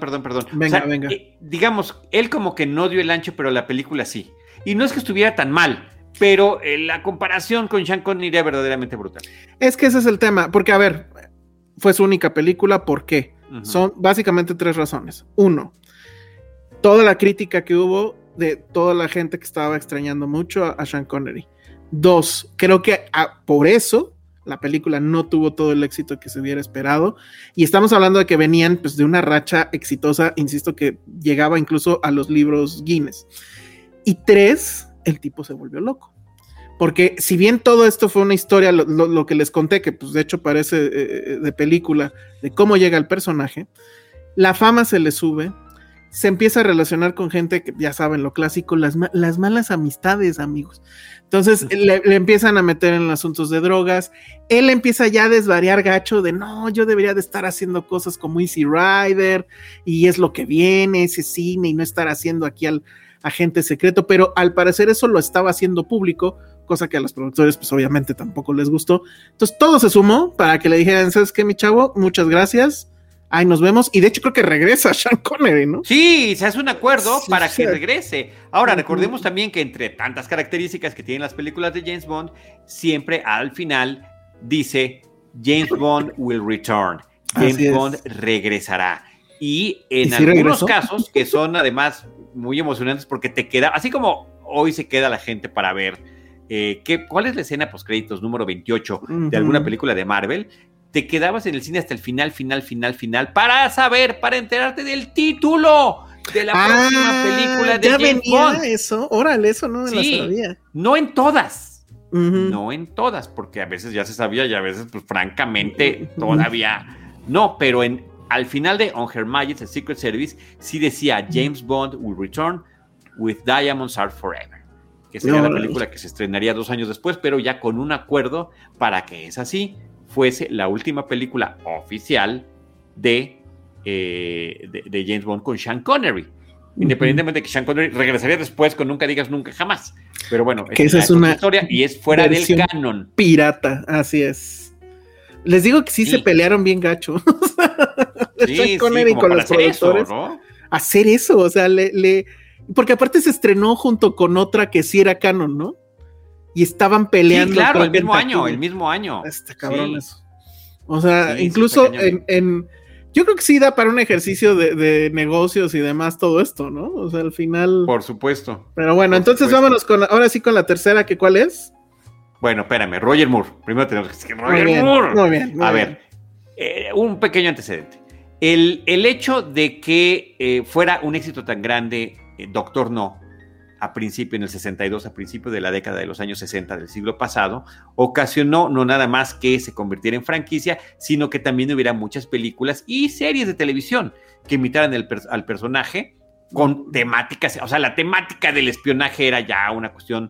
Venga. Digamos, él como que no dio el ancho, pero la película sí. Y no es que estuviera tan mal, pero la comparación con Sean Connery era verdaderamente brutal. Es que ese es el tema, porque a ver, fue su única película, ¿por qué? Son básicamente 3 razones. 1, toda la crítica que hubo de toda la gente que estaba extrañando mucho a Sean Connery. 2, creo que por eso la película no tuvo todo el éxito que se hubiera esperado, y estamos hablando de que venían pues de una racha exitosa, insisto, que llegaba incluso a los libros Guinness. Y 3, el tipo se volvió loco, porque si bien todo esto fue una historia, lo que les conté, que pues de hecho parece de película, de cómo llega el personaje, la fama se le sube, se empieza a relacionar con gente que ya saben lo clásico, las malas amistades, amigos. Entonces le empiezan a meter en asuntos de drogas, él empieza ya a desvariar gacho de no, yo debería de estar haciendo cosas como Easy Rider, y es lo que viene, ese cine, y no estar haciendo aquí al agente secreto, pero al parecer eso lo estaba haciendo público, cosa que a los productores pues obviamente tampoco les gustó. Entonces todo se sumó para que le dijeran, ¿sabes qué, mi chavo? Muchas gracias. Ahí nos vemos, y de hecho creo que regresa Sean Connery, ¿no? Sí, se hace un acuerdo para que regrese. Ahora, recordemos también que entre tantas características que tienen las películas de James Bond, siempre al final dice, James Bond will return. James Bond regresará. Y en algunos casos, que son además muy emocionantes, porque te queda, así como hoy se queda la gente para ver cuál es la escena postcréditos número 28 de alguna película de Marvel, te quedabas en el cine hasta el final para enterarte del título de la próxima película de James Bond. Eso, órale, eso no me lo sabía. No en todas, no en todas, porque a veces ya se sabía y a veces, pues francamente, todavía no, pero al final de On Her Majesty's Secret Service sí decía James Bond will return with Diamonds Are Forever, que sería la película que se estrenaría 2 años después, pero ya con un acuerdo para que esa sí fuese la última película oficial de James Bond con Sean Connery. Independientemente de que Sean Connery regresaría después con Nunca Digas Nunca Jamás. Pero bueno, que esa es una historia y es fuera del canon. Pirata, así es. Les digo que sí. Se pelearon bien gacho. Sean Connery con los productores. Eso, ¿no? Hacer eso, o sea, porque aparte se estrenó junto con otra que sí era canon, ¿no? Y estaban peleando. Sí, claro, el mismo año. Está cabrón eso. O sea, incluso yo creo que sí da para un ejercicio de negocios y demás todo esto, ¿no? O sea, al final... Por supuesto. Pero bueno, entonces vámonos ahora sí con la tercera, que ¿cuál es? Bueno, espérame, Roger Moore. Primero tenemos que decir Roger Moore. Muy bien. A ver, un pequeño antecedente. El hecho de que fuera un éxito tan grande, Doctor No, en el 62, a principios de la década de los años 60 del siglo pasado, ocasionó no nada más que se convirtiera en franquicia, sino que también hubiera muchas películas y series de televisión que imitaran al personaje con temáticas, o sea, la temática del espionaje era ya una cuestión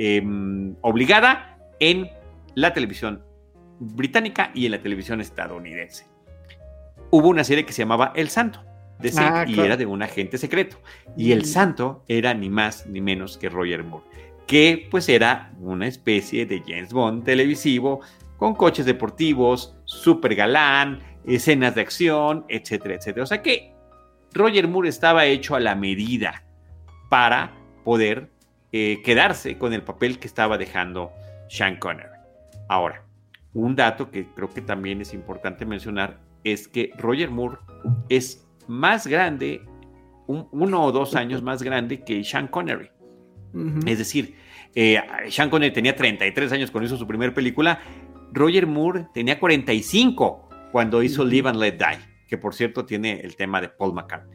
obligada en la televisión británica y en la televisión estadounidense. Hubo una serie que se llamaba El Santo, y era de un agente secreto. Y el santo era ni más ni menos que Roger Moore, que pues era una especie de James Bond televisivo, con coches deportivos, súper galán, escenas de acción, etcétera, etcétera. O sea que Roger Moore estaba hecho a la medida para poder quedarse con el papel que estaba dejando Sean Connery. Ahora, un dato que creo que también es importante mencionar es que Roger Moore es más grande, 1 o 2 años más grande que Sean Connery. Uh-huh. Es decir, Sean Connery tenía 33 años cuando hizo su primera película. Roger Moore tenía 45 cuando hizo Live and Let Die, que por cierto tiene el tema de Paul McCartney.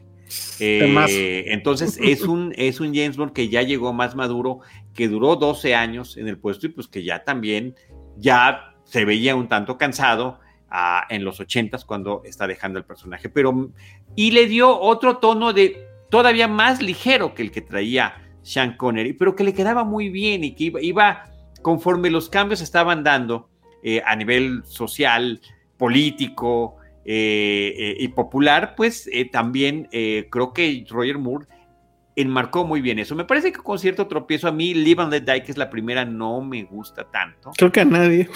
Entonces es un James Bond que ya llegó más maduro, que duró 12 años en el puesto y pues que ya también ya se veía un tanto cansado en los 80s cuando está dejando el personaje, y le dio otro tono de todavía más ligero que el que traía Sean Connery, pero que le quedaba muy bien y que iba conforme los cambios se estaban dando a nivel social, político y popular, pues también creo que Roger Moore enmarcó muy bien eso. Me parece que con cierto tropiezo, a mí Live and Let Die, que es la primera, no me gusta tanto. Creo que a nadie.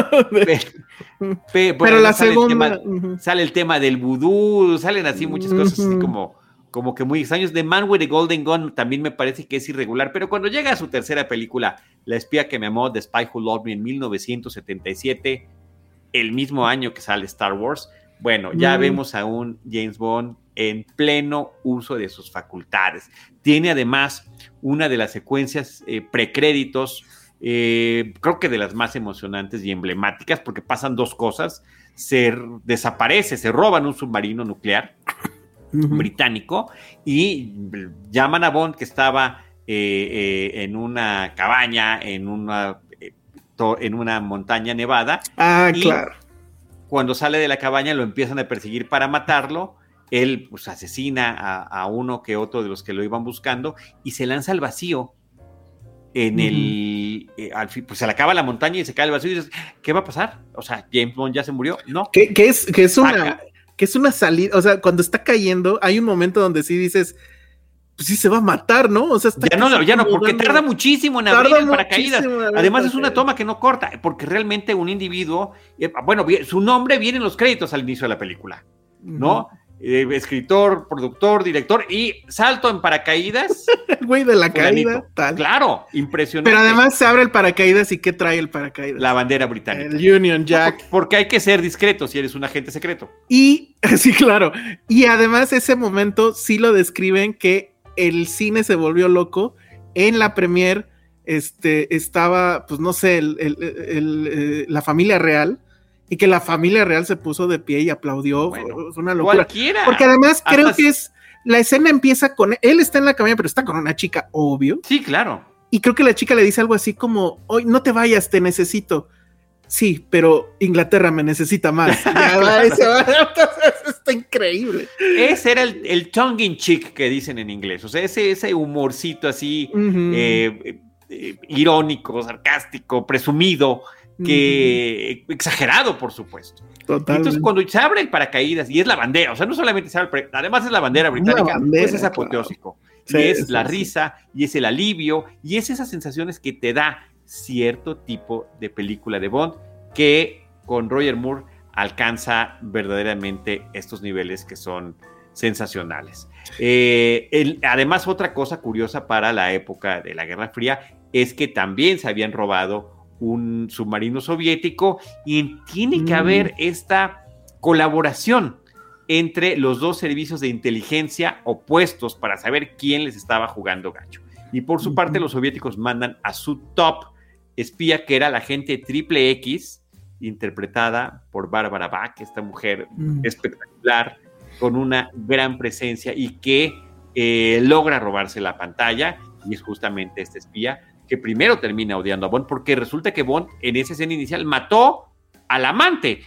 Pero la segunda... Sale el tema del vudú, salen así muchas cosas así como que muy extraños. The Man with the Golden Gun también me parece que es irregular, pero cuando llega a su tercera película, La espía que me amó, The Spy Who Loved Me, en 1977, el mismo año que sale Star Wars, bueno, ya vemos a un James Bond en pleno uso de sus facultades. Tiene además una de las secuencias precréditos, creo que de las más emocionantes y emblemáticas, porque pasan 2 cosas. Se roban un submarino nuclear británico y llaman a Bond, que estaba en una cabaña, en una montaña nevada. Claro. Cuando sale de la cabaña lo empiezan a perseguir para matarlo. Él pues asesina a uno que otro de los que lo iban buscando y se lanza al vacío. Pues se le acaba la montaña y se cae al vacío y dices, ¿qué va a pasar? O sea, James Bond ya se murió. No. Que es una salida, o sea, cuando está cayendo hay un momento donde sí dices, pues sí se va a matar, ¿no? O sea, ya no, porque tarda muchísimo en abrir el paracaídas. Además es una toma que no corta, porque realmente un individuo, su nombre viene en los créditos al inicio de la película, ¿no? Escritor, productor, director y salto en paracaídas. El güey de la caída, tal. Claro, impresionante. Pero además se abre el paracaídas y ¿qué trae el paracaídas? La bandera británica. El Union Jack. Porque hay que ser discreto si eres un agente secreto. Y, sí, claro. Y además ese momento sí lo describen que el cine se volvió loco. En la premier estaba, pues no sé, la familia real. Y que la familia real se puso de pie y aplaudió. Bueno, fue una locura. Cualquiera. Porque además creo que la escena empieza con él está en la cabaña, pero está con una chica, obvio. Sí, claro. Y creo que la chica le dice algo así como, hoy no te vayas, te necesito. Sí, pero Inglaterra me necesita más. Entonces Está increíble. Ese era el tongue in cheek que dicen en inglés. O sea, ese humorcito así irónico, sarcástico, presumido, que exagerado, por supuesto. Totalmente. Entonces, cuando se abre el paracaídas y es la bandera, o sea, no solamente se abre, además es la bandera británica, pues es apoteósico. Claro. Y es la risa, y es el alivio, y es esas sensaciones que te da cierto tipo de película de Bond que con Roger Moore alcanza verdaderamente estos niveles que son sensacionales. Además, otra cosa curiosa para la época de la Guerra Fría es que también se habían robado un submarino soviético y tiene que haber esta colaboración entre los dos servicios de inteligencia opuestos para saber quién les estaba jugando gacho. Y por su parte, los soviéticos mandan a su top espía, que era la agente Triple X, interpretada por Barbara Bach, esta mujer espectacular, con una gran presencia y que logra robarse la pantalla, y es justamente este espía que primero termina odiando a Bond, porque resulta que Bond en esa escena inicial mató al amante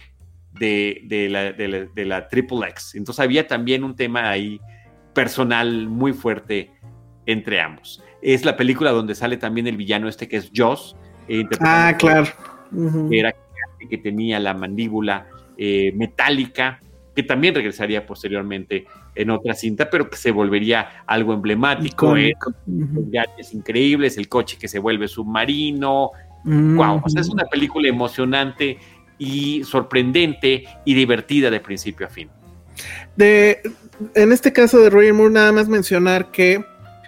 de la Triple X. Entonces había también un tema ahí personal muy fuerte entre ambos. Es la película donde sale también el villano este que es Jaws. Claro. Era que tenía la mandíbula metálica, que también regresaría posteriormente en otra cinta, pero que se volvería algo emblemático. Los gadgets increíbles, el coche que se vuelve submarino. Wow, o sea, es una película emocionante y sorprendente y divertida de principio a fin. En este caso de Roger Moore, nada más mencionar que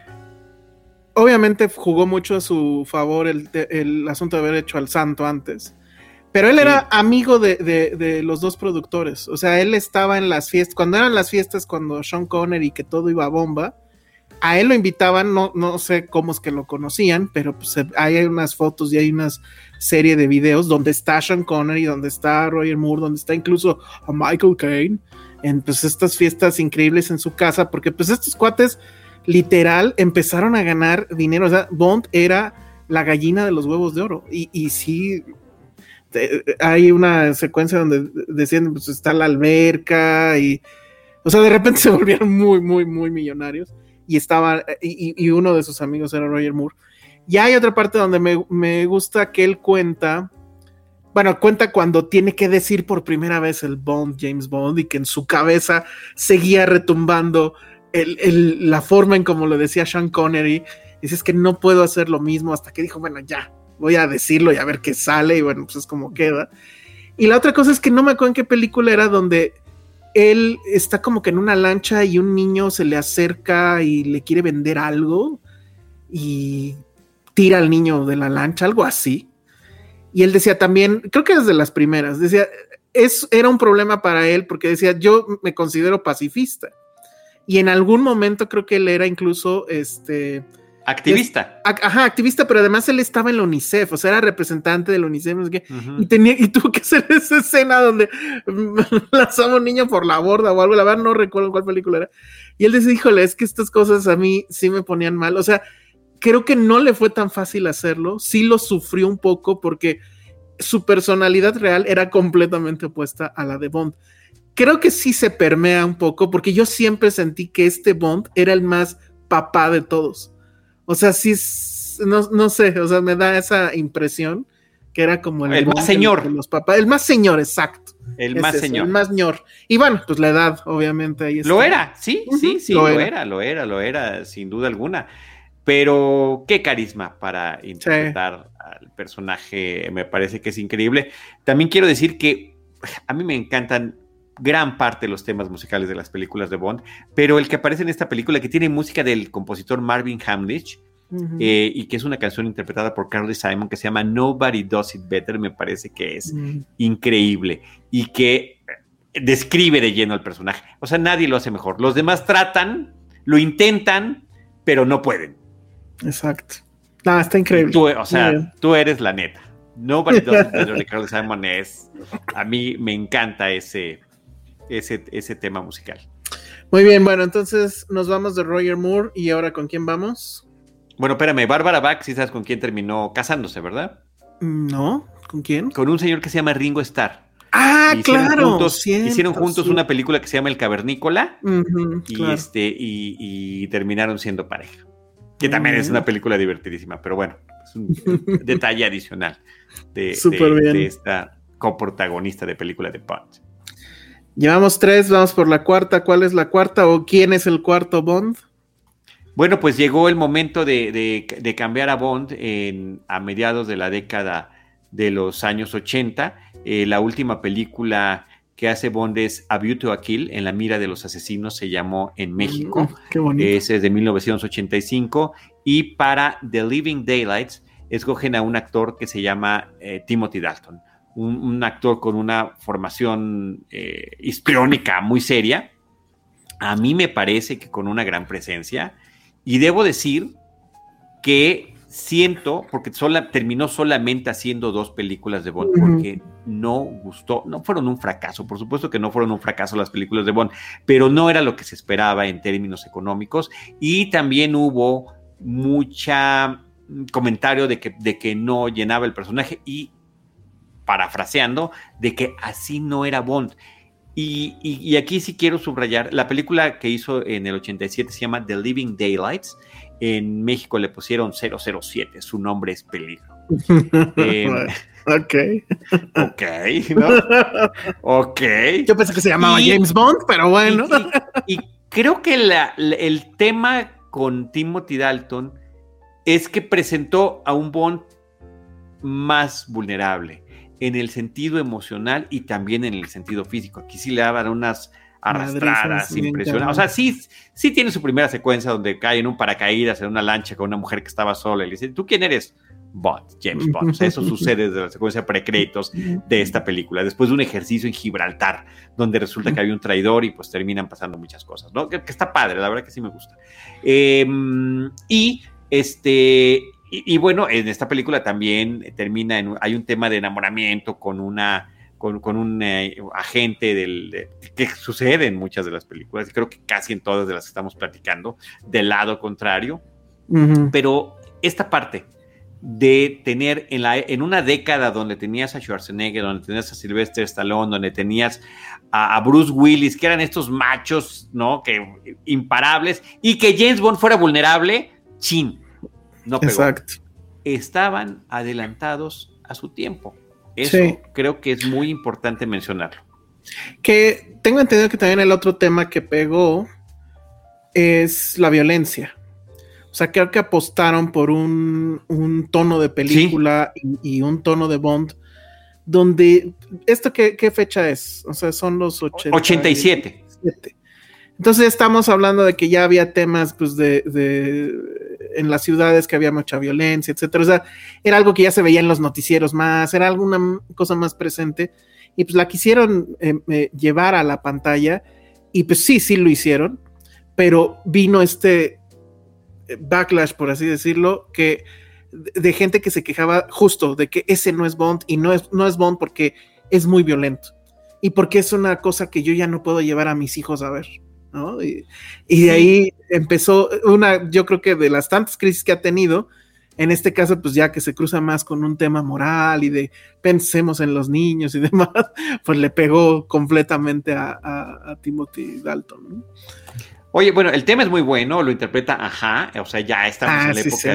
obviamente jugó mucho a su favor el asunto de haber hecho al santo antes. Pero él era amigo de los dos productores. O sea, él estaba en las fiestas. Cuando eran las fiestas, cuando Sean Connery, que todo iba a bomba, a él lo invitaban. No sé cómo es que lo conocían, pero pues hay unas fotos y hay una serie de videos donde está Sean Connery, donde está Roger Moore, donde está incluso a Michael Caine, en pues estas fiestas increíbles en su casa, porque pues estos cuates literal empezaron a ganar dinero. O sea, Bond era la gallina de los huevos de oro. Y sí... hay una secuencia donde decían, pues está la alberca y, o sea, de repente se volvieron muy, muy, muy millonarios y uno de sus amigos era Roger Moore. Y hay otra parte donde me gusta que él cuenta cuando tiene que decir por primera vez el Bond, James Bond, y que en su cabeza seguía retumbando la forma en como lo decía Sean Connery. Dice, es que no puedo hacer lo mismo, hasta que dijo, bueno, ya voy a decirlo y a ver qué sale, y bueno, pues es como queda. Y la otra cosa es que no me acuerdo en qué película era, donde él está como que en una lancha y un niño se le acerca y le quiere vender algo y tira al niño de la lancha, algo así. Y él decía también, creo que desde las primeras, decía, era un problema para él, porque decía, yo me considero pacifista. Y en algún momento creo que él era incluso activista. Activista, pero además él estaba en la UNICEF, o sea, era representante de la UNICEF, no sé qué, y tuvo que hacer esa escena donde lanzaba un niño por la borda o algo, la verdad no recuerdo cuál película era, y él decía, híjole, es que estas cosas a mí sí me ponían mal. O sea, creo que no le fue tan fácil hacerlo, sí lo sufrió un poco, porque su personalidad real era completamente opuesta a la de Bond. Creo que sí se permea un poco, porque yo siempre sentí que este Bond era el más papá de todos. O sea, sí, no sé, o sea, me da esa impresión que era como el más señor. De los papás. El más señor, exacto. El más señor. El más señor. Y bueno, pues la edad, obviamente, ahí está. Lo era, sí, lo era, sin duda alguna. Pero qué carisma para interpretar al personaje, me parece que es increíble. También quiero decir que a mí me encantan gran parte de los temas musicales de las películas de Bond, pero el que aparece en esta película, que tiene música del compositor Marvin Hamlisch, y que es una canción interpretada por Carly Simon, que se llama Nobody Does It Better, me parece que es increíble, y que describe de lleno al personaje. O sea, nadie lo hace mejor. Los demás tratan, lo intentan, pero no pueden. Exacto. No, está increíble. Tú eres la neta. Nobody Does It Better de Carly Simon a mí me encanta ese tema musical. Muy bien, bueno, entonces nos vamos de Roger Moore, y ahora ¿con quién vamos? Bueno, espérame, Barbara Bach, sí sabes con quién terminó casándose, ¿verdad? No, ¿con quién? Con un señor que se llama Ringo Starr. Hicieron juntos una película que se llama El Cavernícola, y terminaron siendo pareja. Que también es una película divertidísima, pero bueno, es un detalle adicional de esta coprotagonista de película de Bond. Llevamos 3, vamos por la cuarta. ¿Cuál es la cuarta o quién es el cuarto Bond? Bueno, pues llegó el momento de cambiar a Bond a mediados de la década de los años 80. La última película que hace Bond es A View to a Kill, En la mira de los asesinos, se llamó en México. Qué bonito. Ese es de 1985. Y para The Living Daylights escogen a un actor que se llama Timothy Dalton. Un actor con una formación histriónica muy seria. A mí me parece que con una gran presencia. Y debo decir que siento, porque terminó solamente haciendo 2 películas de Bond, porque no gustó, no fueron un fracaso, por supuesto que no fueron un fracaso las películas de Bond, pero no era lo que se esperaba en términos económicos, y también hubo mucha comentario de que no llenaba el personaje, y parafraseando, de que así no era Bond. Y aquí sí quiero subrayar, la película que hizo en el 87 se llama The Living Daylights. En México le pusieron 007, su nombre es Peligro. Ok, ¿no? Ok. Yo pensé que se llamaba James Bond, pero bueno. Y creo que el tema con Timothy Dalton es que presentó a un Bond más vulnerable, en el sentido emocional y también en el sentido físico. Aquí sí le daban unas arrastradas impresionantes. O sea, sí tiene su primera secuencia donde cae en un paracaídas en una lancha con una mujer que estaba sola y le dice, ¿tú quién eres? Bond, James Bond. O sea, eso sucede desde la secuencia precréditos de esta película, después de un ejercicio en Gibraltar, donde resulta que había un traidor y pues terminan pasando muchas cosas, ¿no? Que está padre, la verdad que sí me gusta. Y bueno, en esta película también hay un tema de enamoramiento con un agente que sucede en muchas de las películas, creo que casi en todas de las que estamos platicando, del lado contrario. Pero esta parte de tener en una década donde tenías a Schwarzenegger, donde tenías a Sylvester Stallone, donde tenías a Bruce Willis, que eran estos machos, ¿no? Que imparables, y que James Bond fuera vulnerable, no pegó. Exacto. Estaban adelantados a su tiempo. Eso creo que es muy importante mencionarlo. Que tengo entendido que también el otro tema que pegó es la violencia. O sea, creo que apostaron por un tono de película y un tono de Bond donde... ¿Esto qué fecha es? O sea, son los 87. Entonces estamos hablando de que ya había temas pues en las ciudades, que había mucha violencia, etcétera. O sea, era algo que ya se veía en los noticieros más, era alguna cosa más presente, y pues la quisieron llevar a la pantalla, y pues sí lo hicieron, pero vino este backlash, por así decirlo, que de gente que se quejaba justo de que ese no es Bond, y no es Bond porque es muy violento, y porque es una cosa que yo ya no puedo llevar a mis hijos a ver, ¿no? Y de ahí empezó yo creo que de las tantas crisis que ha tenido, en este caso pues ya que se cruza más con un tema moral y de pensemos en los niños y demás, pues le pegó completamente a Timothy Dalton, ¿no? Oye, bueno, el tema es muy bueno, lo interpreta o sea, ya estamos en la época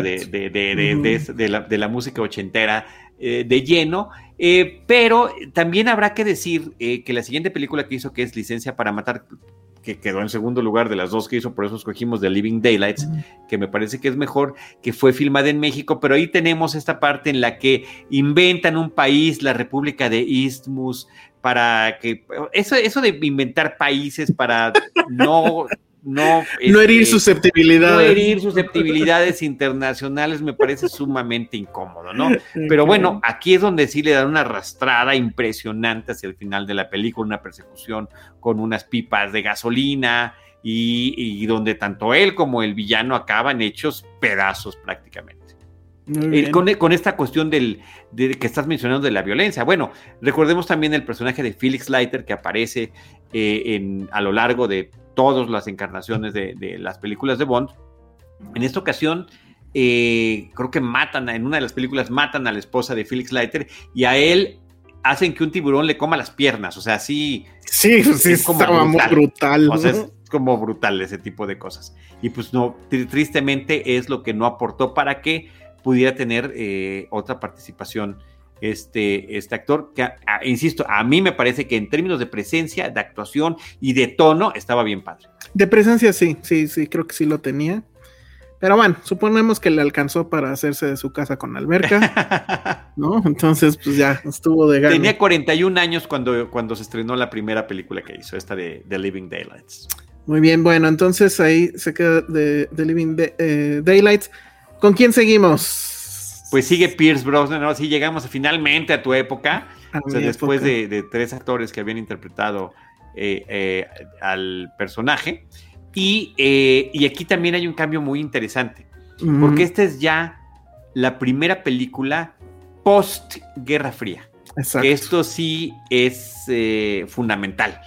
de la música ochentera de lleno, pero también habrá que decir que la siguiente película que hizo, que es Licencia para Matar, que quedó en segundo lugar de las 2 que hizo, por eso escogimos The Living Daylights, que me parece que es mejor, que fue filmada en México, pero ahí tenemos esta parte en la que inventan un país, la República de Isthmus, para que... Eso de inventar países para no herir susceptibilidades. No herir susceptibilidades internacionales me parece sumamente incómodo, ¿no? Pero bueno, aquí es donde sí le dan una arrastrada impresionante hacia el final de la película, una persecución con unas pipas de gasolina y donde tanto él como el villano acaban hechos pedazos prácticamente. Con esta cuestión de que estás mencionando de la violencia. Bueno, recordemos también el personaje de Felix Leiter que aparece a lo largo de todas las encarnaciones de las películas de Bond. En esta ocasión, creo que en una de las películas matan a la esposa de Felix Leiter y a él hacen que un tiburón le coma las piernas, o sea, sí. Sí, estaba muy brutal. O sea, es como brutal ese tipo de cosas. Y pues no, tristemente es lo que no aportó para que pudiera tener otra participación este actor, que insisto, a mí me parece que en términos de presencia, de actuación y de tono, estaba bien padre. De presencia sí, creo que sí lo tenía. Pero bueno, suponemos que le alcanzó para hacerse de su casa con alberca, ¿no? Entonces, pues ya, estuvo de gana. Tenía 41 años cuando se estrenó la primera película que hizo, esta de The Living Daylights. Muy bien, bueno, entonces ahí se queda de Living Daylights. ¿Con quién seguimos? Pues sigue Pierce Brosnan, ¿no? Sí, llegamos finalmente a tu época. O sea, después de 3 actores que habían interpretado al personaje. Y aquí también hay un cambio muy interesante, porque esta es ya la primera película post-Guerra Fría. Exacto. Esto sí es fundamental.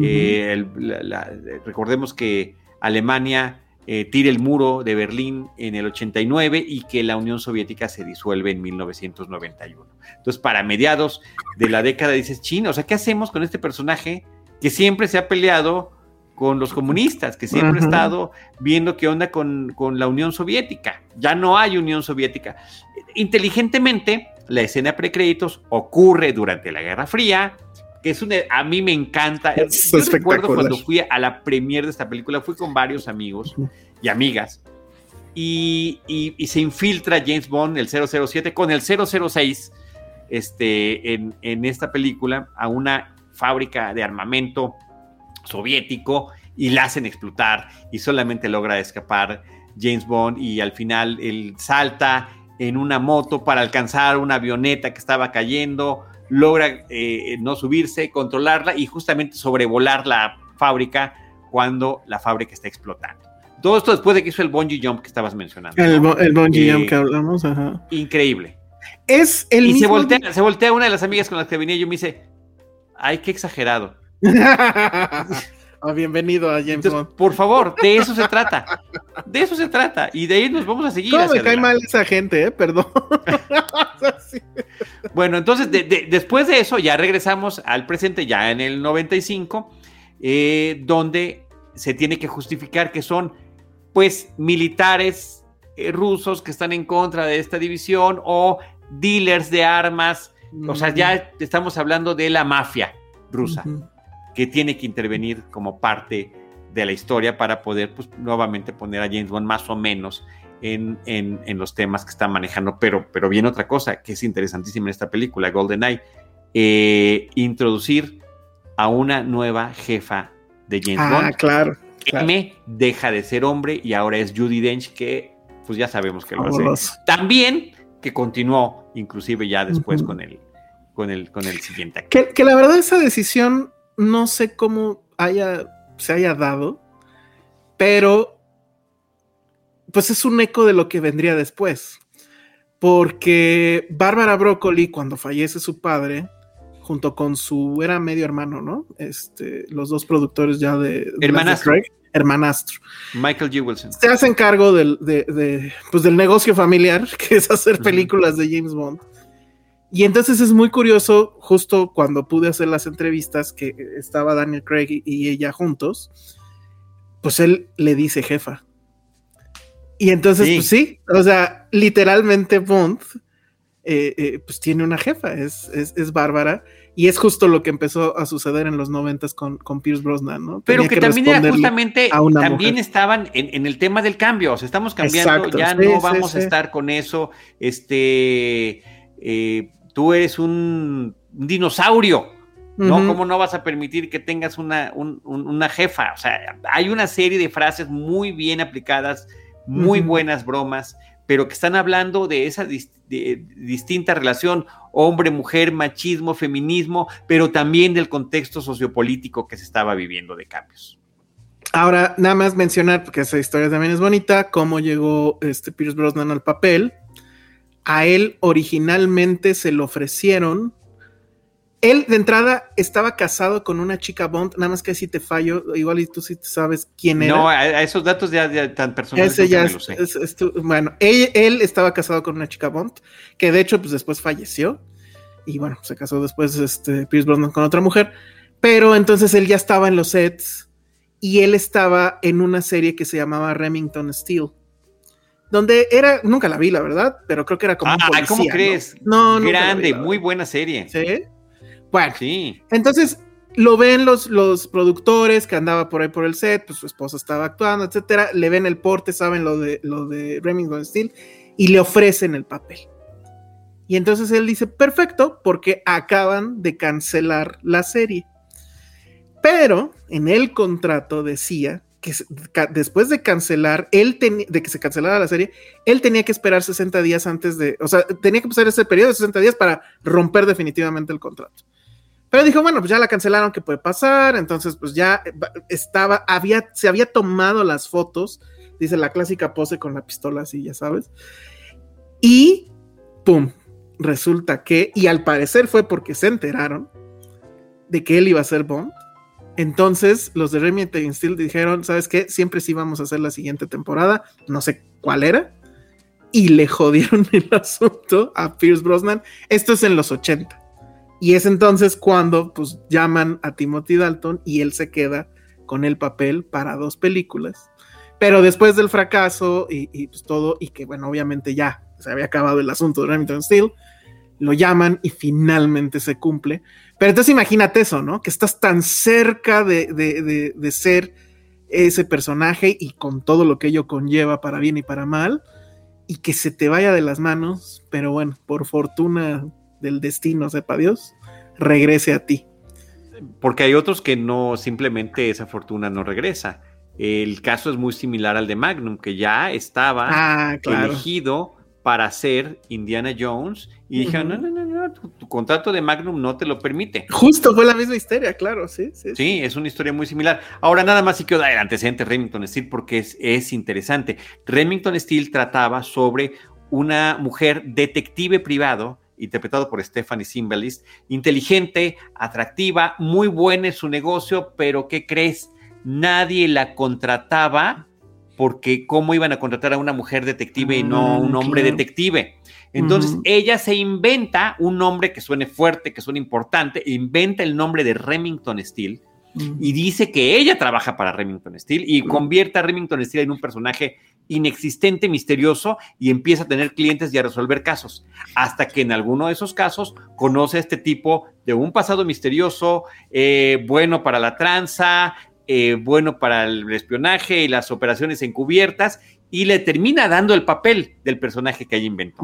Recordemos que Alemania tira el muro de Berlín en el 89 y que la Unión Soviética se disuelve en 1991. Entonces, para mediados de la década dices, chin, o sea, ¿qué hacemos con este personaje que siempre se ha peleado con los comunistas, que siempre ha estado viendo qué onda con la Unión Soviética? Ya no hay Unión Soviética. Inteligentemente, la escena precréditos ocurre durante la Guerra Fría, que a mí me encanta. Yo recuerdo cuando fui a la premiere de esta película, fui con varios amigos y amigas, y se infiltra James Bond, el 007, con el 006 en esta película, a una fábrica de armamento soviético, y la hacen explotar y solamente logra escapar James Bond, y al final él salta en una moto para alcanzar una avioneta que estaba cayendo, logra no subirse, controlarla y justamente sobrevolar la fábrica cuando la fábrica está explotando. Todo esto después de que hizo el bungee jump que estabas mencionando. El bungee jump que hablamos, ajá. Increíble. Es el y mismo... se voltea una de las amigas con las que venía, yo me dice, ay, qué exagerado. Bienvenido a James Bond. Por favor, de eso se trata. De eso se trata. Y de ahí nos vamos a seguir. ¿Cómo me cae mal esa gente, perdón? Sí. Bueno, entonces, después de eso, ya regresamos al presente, ya en el 95, donde se tiene que justificar que son, pues, militares rusos que están en contra de esta división o dealers de armas. O sea, ya estamos hablando de la mafia rusa, que tiene que intervenir como parte de la historia para poder, pues, nuevamente poner a James Bond más o menos en los temas que están manejando. Pero viene otra cosa que es interesantísima en esta película, GoldenEye, introducir a una nueva jefa de James Bond. Claro. M deja de ser hombre y ahora es Judi Dench, que pues ya sabemos que lo hace. También que continuó inclusive ya después con el siguiente actor. Que la verdad esa decisión no sé cómo se haya dado, pero pues es un eco de lo que vendría después, porque Bárbara Broccoli, cuando fallece su padre, junto con era medio hermano, ¿no? Los dos productores ya de hermanastro. Michael G. Wilson. Se hacen cargo del negocio familiar, que es hacer películas de James Bond. Y entonces es muy curioso, justo cuando pude hacer las entrevistas, que estaba Daniel Craig y ella juntos, pues él le dice jefa. Y entonces, pues sí, o sea, literalmente Bond, pues tiene una jefa, es Bárbara, y es justo lo que empezó a suceder en los 90s con Pierce Brosnan, ¿no? Pero que también era justamente, también estaban en el tema del cambio, o sea, estamos cambiando. Exacto, ya no vamos a estar con eso, tú eres un dinosaurio, ¿no? ¿Cómo no vas a permitir que tengas una jefa? O sea, hay una serie de frases muy bien aplicadas, muy buenas bromas, pero que están hablando de esa distinta relación hombre-mujer, machismo, feminismo, pero también del contexto sociopolítico que se estaba viviendo de cambios. Ahora, nada más mencionar, porque esa historia también es bonita, cómo llegó Pierce Brosnan al papel. A él originalmente se lo ofrecieron. Él de entrada estaba casado con una chica Bond, nada más que si te fallo, igual y tú sí sabes quién era. No, a esos datos ya tan personales. Ese ya bueno, él estaba casado con una chica Bond, que de hecho pues después falleció. y bueno, se casó después Pierce Brosnan con otra mujer, pero entonces él ya estaba en los sets y él estaba en una serie que se llamaba Remington Steele, donde nunca la vi, la verdad, pero creo que era como un policía. ¿Cómo crees? No, grande, muy buena serie. ¿Sí? Bueno, sí. Entonces lo ven los productores que andaba por ahí por el set, pues su esposa estaba actuando, etcétera, le ven el porte, saben lo de Remington Steele y le ofrecen el papel. Y entonces él dice, perfecto, porque acaban de cancelar la serie. Pero en el contrato decía que después de cancelar, de que se cancelara la serie, él tenía que esperar 60 días antes o sea, tenía que pasar ese periodo de 60 días para romper definitivamente el contrato. Pero dijo, bueno, pues ya la cancelaron, ¿qué puede pasar? Entonces, pues ya se había tomado las fotos, dice la clásica pose con la pistola así, ya sabes. Y, ¡pum! Resulta que, y al parecer fue porque se enteraron de que él iba a ser Bond. Entonces, los de Remington Steele dijeron, ¿sabes qué? Siempre sí vamos a hacer la siguiente temporada, no sé cuál era, y le jodieron el asunto a Pierce Brosnan. Esto es en los 80. Y es entonces cuando pues llaman a Timothy Dalton y él se queda con el papel para 2 películas. Pero después del fracaso y pues todo, y que bueno, obviamente ya se había acabado el asunto de Remington Steele, lo llaman y finalmente se cumple. Pero entonces imagínate eso, ¿no? Que estás tan cerca de ser ese personaje y con todo lo que ello conlleva para bien y para mal, y que se te vaya de las manos, pero bueno, por fortuna del destino, sepa Dios, regrese a ti. Porque hay otros que no, simplemente esa fortuna no regresa. El caso es muy similar al de Magnum, que ya estaba elegido para ser Indiana Jones y dijeron, no, tu contrato de Magnum no te lo permite. Justo fue la misma historia, claro, sí. Sí, es una historia muy similar. Ahora nada más sí quiero dar el antecedente de Remington Steele porque es interesante. Remington Steele trataba sobre una mujer detective privado, interpretado por Stephanie Zimbalist, inteligente, atractiva, muy buena en su negocio, pero ¿qué crees? Nadie la contrataba porque ¿cómo iban a contratar a una mujer detective y no un hombre detective? Entonces ella se inventa un nombre que suene fuerte, que suene importante, inventa el nombre de Remington Steele y dice que ella trabaja para Remington Steele y convierte a Remington Steele en un personaje inexistente, misterioso, y empieza a tener clientes y a resolver casos, hasta que en alguno de esos casos conoce a este tipo de un pasado misterioso, bueno para la tranza, bueno para el espionaje y las operaciones encubiertas, y le termina dando el papel del personaje que ella inventó.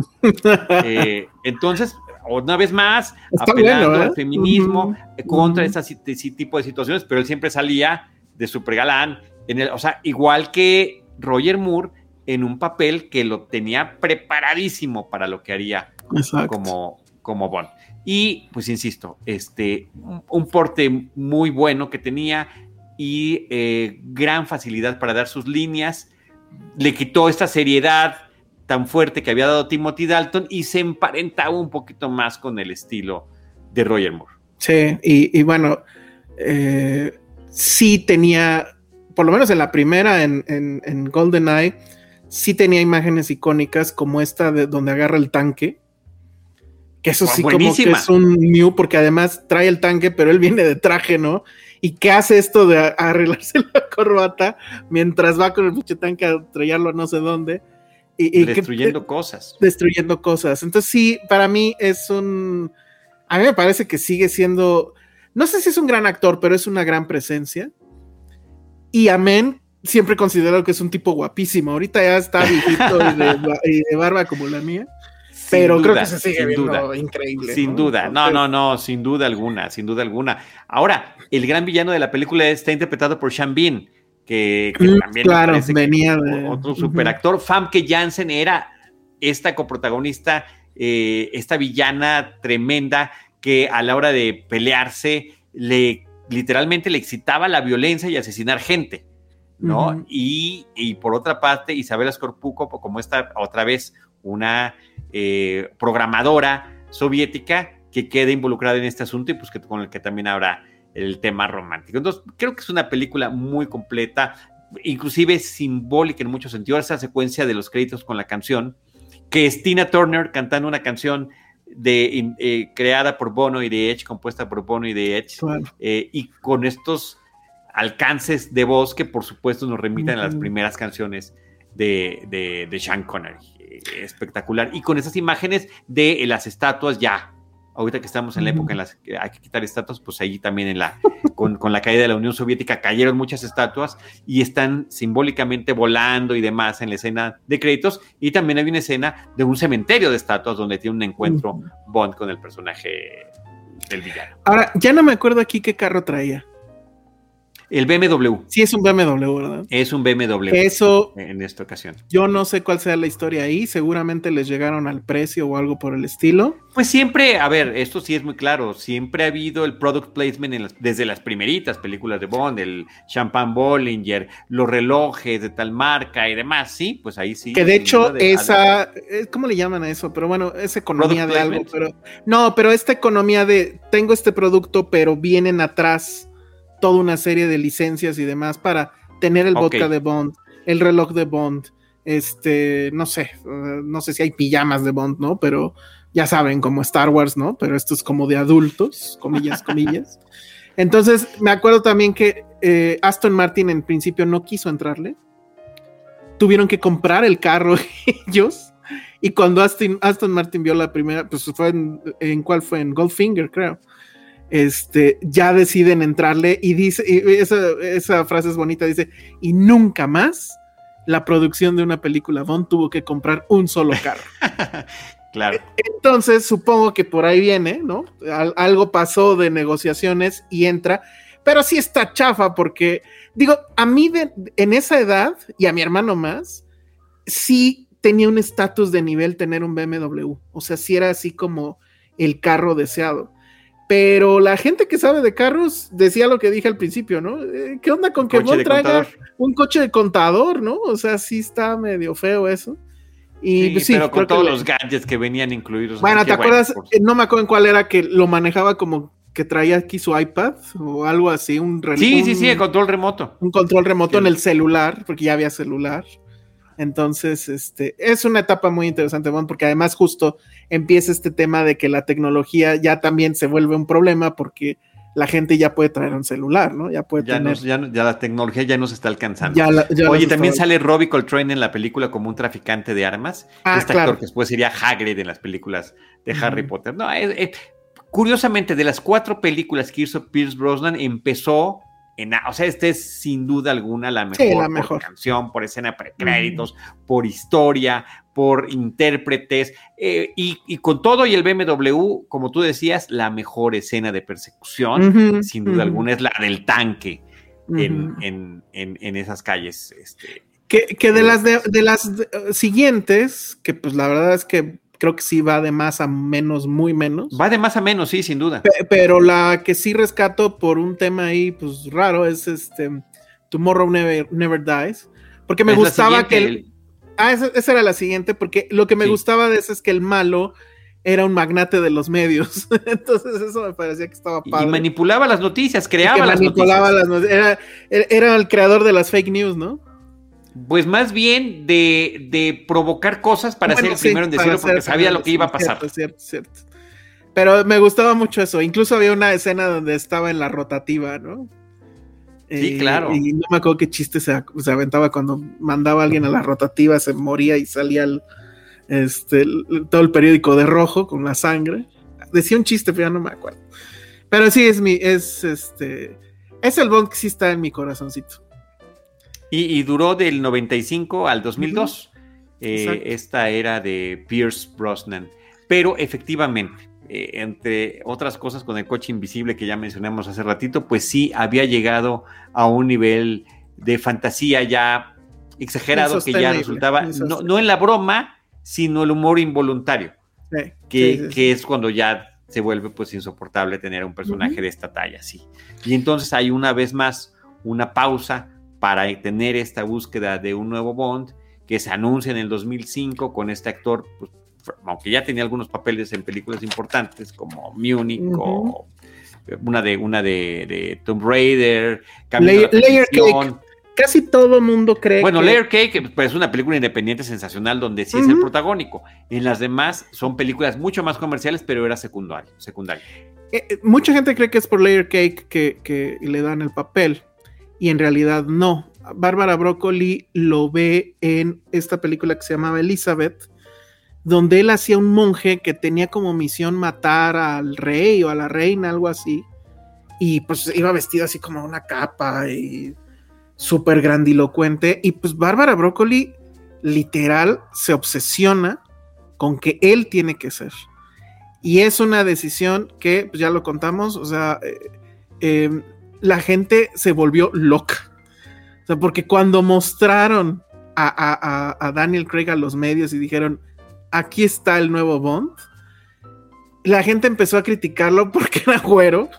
Entonces, una vez más, está apelando al feminismo contra ese tipo de situaciones, pero él siempre salía de super galán, o sea, igual que Roger Moore, en un papel que lo tenía preparadísimo para lo que haría como Bond. Y, pues, insisto, un porte muy bueno que tenía y gran facilidad para dar sus líneas. Le quitó esta seriedad tan fuerte que había dado Timothy Dalton y se emparentaba un poquito más con el estilo de Roger Moore. Sí, y bueno, sí tenía, por lo menos en la primera, en GoldenEye, sí tenía imágenes icónicas como esta de donde agarra el tanque, que eso sí buenísima. Como que es un new, porque además trae el tanque, pero él viene de traje, ¿no? Y que hace esto de arreglarse la corbata mientras va con el pinche tanque a estrellarlo a no sé dónde. Y destruyendo cosas. Destruyendo cosas. Entonces sí, para mí a mí me parece que sigue siendo, no sé si es un gran actor, pero es una gran presencia. Y amén, siempre considero que es un tipo guapísimo. Ahorita ya está viejito y de barba como la mía. Pero creo que se sigue viendo increíble. Sin duda, no, sin duda alguna. Ahora, el gran villano de la película está interpretado por Sean Bean, que también claro, venía de otro superactor. Famke Janssen era esta coprotagonista, esta villana tremenda que a la hora de pelearse literalmente le excitaba la violencia y asesinar gente, ¿no? Y por otra parte, Isabela Scorupco, como esta otra vez una programadora soviética que queda involucrada en este asunto y pues con el que también habrá el tema romántico. Entonces creo que es una película muy completa, inclusive simbólica en muchos sentidos. Esa secuencia de los créditos con la canción, que es Tina Turner cantando una canción creada por Bono y The Edge, compuesta por Bono y The Edge, claro. Y con estos alcances de voz que por supuesto nos remiten a las primeras canciones de Sean Connery. Espectacular. Y con esas imágenes de las estatuas ya. Ahorita que estamos en la época en la que hay que quitar estatuas, pues ahí también con la caída de la Unión Soviética cayeron muchas estatuas y están simbólicamente volando y demás en la escena de créditos. Y también hay una escena de un cementerio de estatuas donde tiene un encuentro Bond con el personaje del villano. Ahora, ya no me acuerdo aquí qué carro traía. El BMW. Sí, es un BMW, ¿verdad? Es un BMW. Eso. En esta ocasión. Yo no sé cuál sea la historia ahí. Seguramente les llegaron al precio o algo por el estilo. Pues siempre, a ver, esto sí es muy claro. Siempre ha habido el product placement desde las primeritas películas de Bond, el Champagne Bollinger, los relojes de tal marca y demás. Sí, pues ahí sí. Que de hecho, ¿cómo le llaman a eso? Pero bueno, es economía de algo. Pero esta economía de tengo este producto, pero vienen atrás toda una serie de licencias y demás para tener el vodka de Bond, el reloj de Bond, no sé si hay pijamas de Bond, ¿no? Pero ya saben, como Star Wars, ¿no? Pero esto es como de adultos, comillas. Entonces, me acuerdo también que Aston Martin en principio no quiso entrarle. Tuvieron que comprar el carro ellos. Y cuando Aston Martin vio la primera, pues fue ¿en cuál fue? En Goldfinger, creo. Ya deciden entrarle y dice, esa frase es bonita, dice, y nunca más la producción de una película Bond tuvo que comprar un solo carro. Claro. Entonces supongo que por ahí viene, ¿no? Algo pasó de negociaciones y entra, pero sí está chafa porque, digo, a mí en esa edad y a mi hermano más, sí tenía un estatus de nivel tener un BMW, o sea, sí era así como el carro deseado. Pero la gente que sabe de carros decía lo que dije al principio, ¿no? ¿Qué onda con que Bond traiga un coche de contador, ¿no? O sea, sí está medio feo eso. Y sí, pero con todos los gadgets que venían incluidos. Bueno, ¿te acuerdas? No me acuerdo en cuál era, que lo manejaba como que traía aquí su iPad o algo así, Sí, el control remoto. Un control remoto en el celular, porque ya había celular. Entonces, es una etapa muy interesante, Bond, porque además justo empieza este tema de que la tecnología ya también se vuelve un problema porque la gente ya puede traer un celular, ¿no? Ya puede tener... Ya la tecnología ya nos está alcanzando. Oye, también sale Robbie Coltrane en la película como un traficante de armas. Actor que después sería Hagrid en las películas de Harry Potter. No, curiosamente, de las 4 películas que hizo Pierce Brosnan, empezó... o sea, es sin duda alguna la mejor, por canción, por escena precréditos, por historia, por intérpretes, y con todo y el BMW, como tú decías, la mejor escena de persecución, sin duda alguna, es la del tanque en esas calles. Que de las siguientes, que pues la verdad es que creo que sí va de más a menos, muy menos. Va de más a menos, sí, sin duda. Pero la que sí rescato por un tema ahí, pues raro, es Tomorrow Never Dies. Porque me gustaba que... esa era la siguiente, porque lo que me gustaba de esa es que el malo era un magnate de los medios. Entonces eso me parecía que estaba padre. Y manipulaba las noticias, creaba las noticias. Era el creador de las fake news, ¿no? Pues más bien de provocar cosas para ser el primero en decirlo, porque sabía lo que iba a pasar. Cierto. Pero me gustaba mucho eso. Incluso había una escena donde estaba en la rotativa, ¿no? Sí, claro. Y no me acuerdo qué chiste se aventaba cuando mandaba a alguien a la rotativa, se moría y salía todo el periódico de rojo con la sangre. Decía un chiste, pero ya no me acuerdo. Pero sí, es el Bond que sí está en mi corazoncito. Y duró del 95 al 2002. Esta era de Pierce Brosnan. Pero efectivamente, entre otras cosas, con el coche invisible que ya mencionamos hace ratito, pues sí había llegado a un nivel de fantasía ya exagerado, que ya resultaba no en la broma, sino el humor involuntario, que es cuando ya se vuelve pues insoportable tener a un personaje de esta talla, sí. Y entonces hay una vez más una pausa para tener esta búsqueda de un nuevo Bond, que se anuncia en el 2005 con este actor, pues, aunque ya tenía algunos papeles en películas importantes como Munich o una de Tomb Raider, Layer Cake. casi todo mundo cree bueno, Layer Cake pues, es una película independiente sensacional donde sí es el protagónico. En las demás son películas mucho más comerciales, pero era secundario. Mucha gente cree que es por Layer Cake que le dan el papel, y en realidad no. Bárbara Broccoli lo ve en esta película que se llamaba Elizabeth, donde él hacía un monje que tenía como misión matar al rey o a la reina, algo así, y pues iba vestido así como una capa y súper grandilocuente, y pues Bárbara Broccoli literal se obsesiona con que él tiene que ser, y es una decisión que pues ya lo contamos, o sea, la gente se volvió loca, o sea, porque cuando mostraron a Daniel Craig a los medios y dijeron, aquí está el nuevo Bond, la gente empezó a criticarlo porque era güero,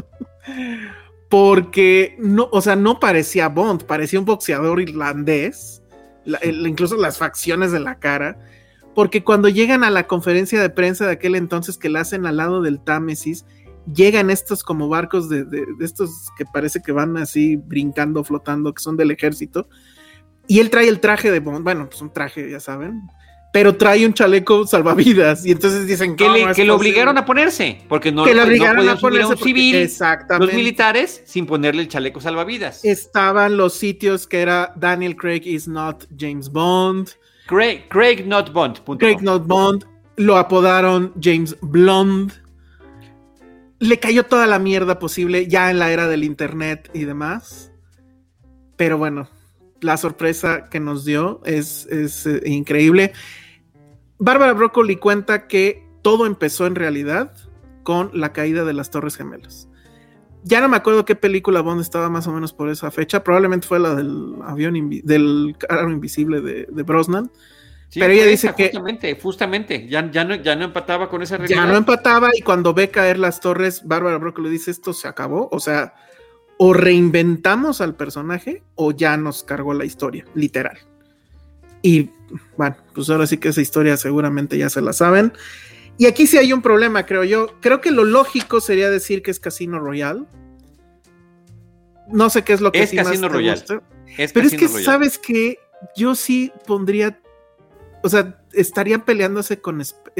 porque no, o sea, no parecía Bond, parecía un boxeador irlandés, incluso las facciones de la cara, porque cuando llegan a la conferencia de prensa de aquel entonces que la hacen al lado del Támesis, llegan estos como barcos de estos que parece que van así brincando, flotando, que son del ejército, y él trae el traje de Bond, bueno, pues un traje, ya saben, pero trae un chaleco salvavidas, y entonces dicen que lo obligaron a ponerse, porque no podían subir a un civil, exactamente, los militares, sin ponerle el chaleco salvavidas. Estaban los sitios que era Daniel Craig is not James Bond, Craig not Bond. Craig not Bond, lo apodaron James Blonde, le cayó toda la mierda posible ya en la era del internet y demás, pero bueno, la sorpresa que nos dio es increíble. Bárbara Broccoli cuenta que todo empezó en realidad con la caída de las Torres Gemelas. Ya no me acuerdo qué película Bond estaba más o menos por esa fecha, probablemente fue la del del carro invisible de Brosnan. Sí, pero ella dice justamente, ya no empataba con esa realidad. Ya no empataba, y cuando ve caer las torres, Bárbara Broccoli dice, esto se acabó, o sea, o reinventamos al personaje o ya nos cargó la historia, literal. Y bueno, pues ahora sí que esa historia seguramente ya se la saben. Y aquí sí hay un problema, creo yo. Creo que lo lógico sería decir que es Casino Royale. No sé qué es lo que es sí Casino más Royale. Pero Casino es que Royale. ¿Sabes qué? Yo sí pondría, o sea, estarían peleándose con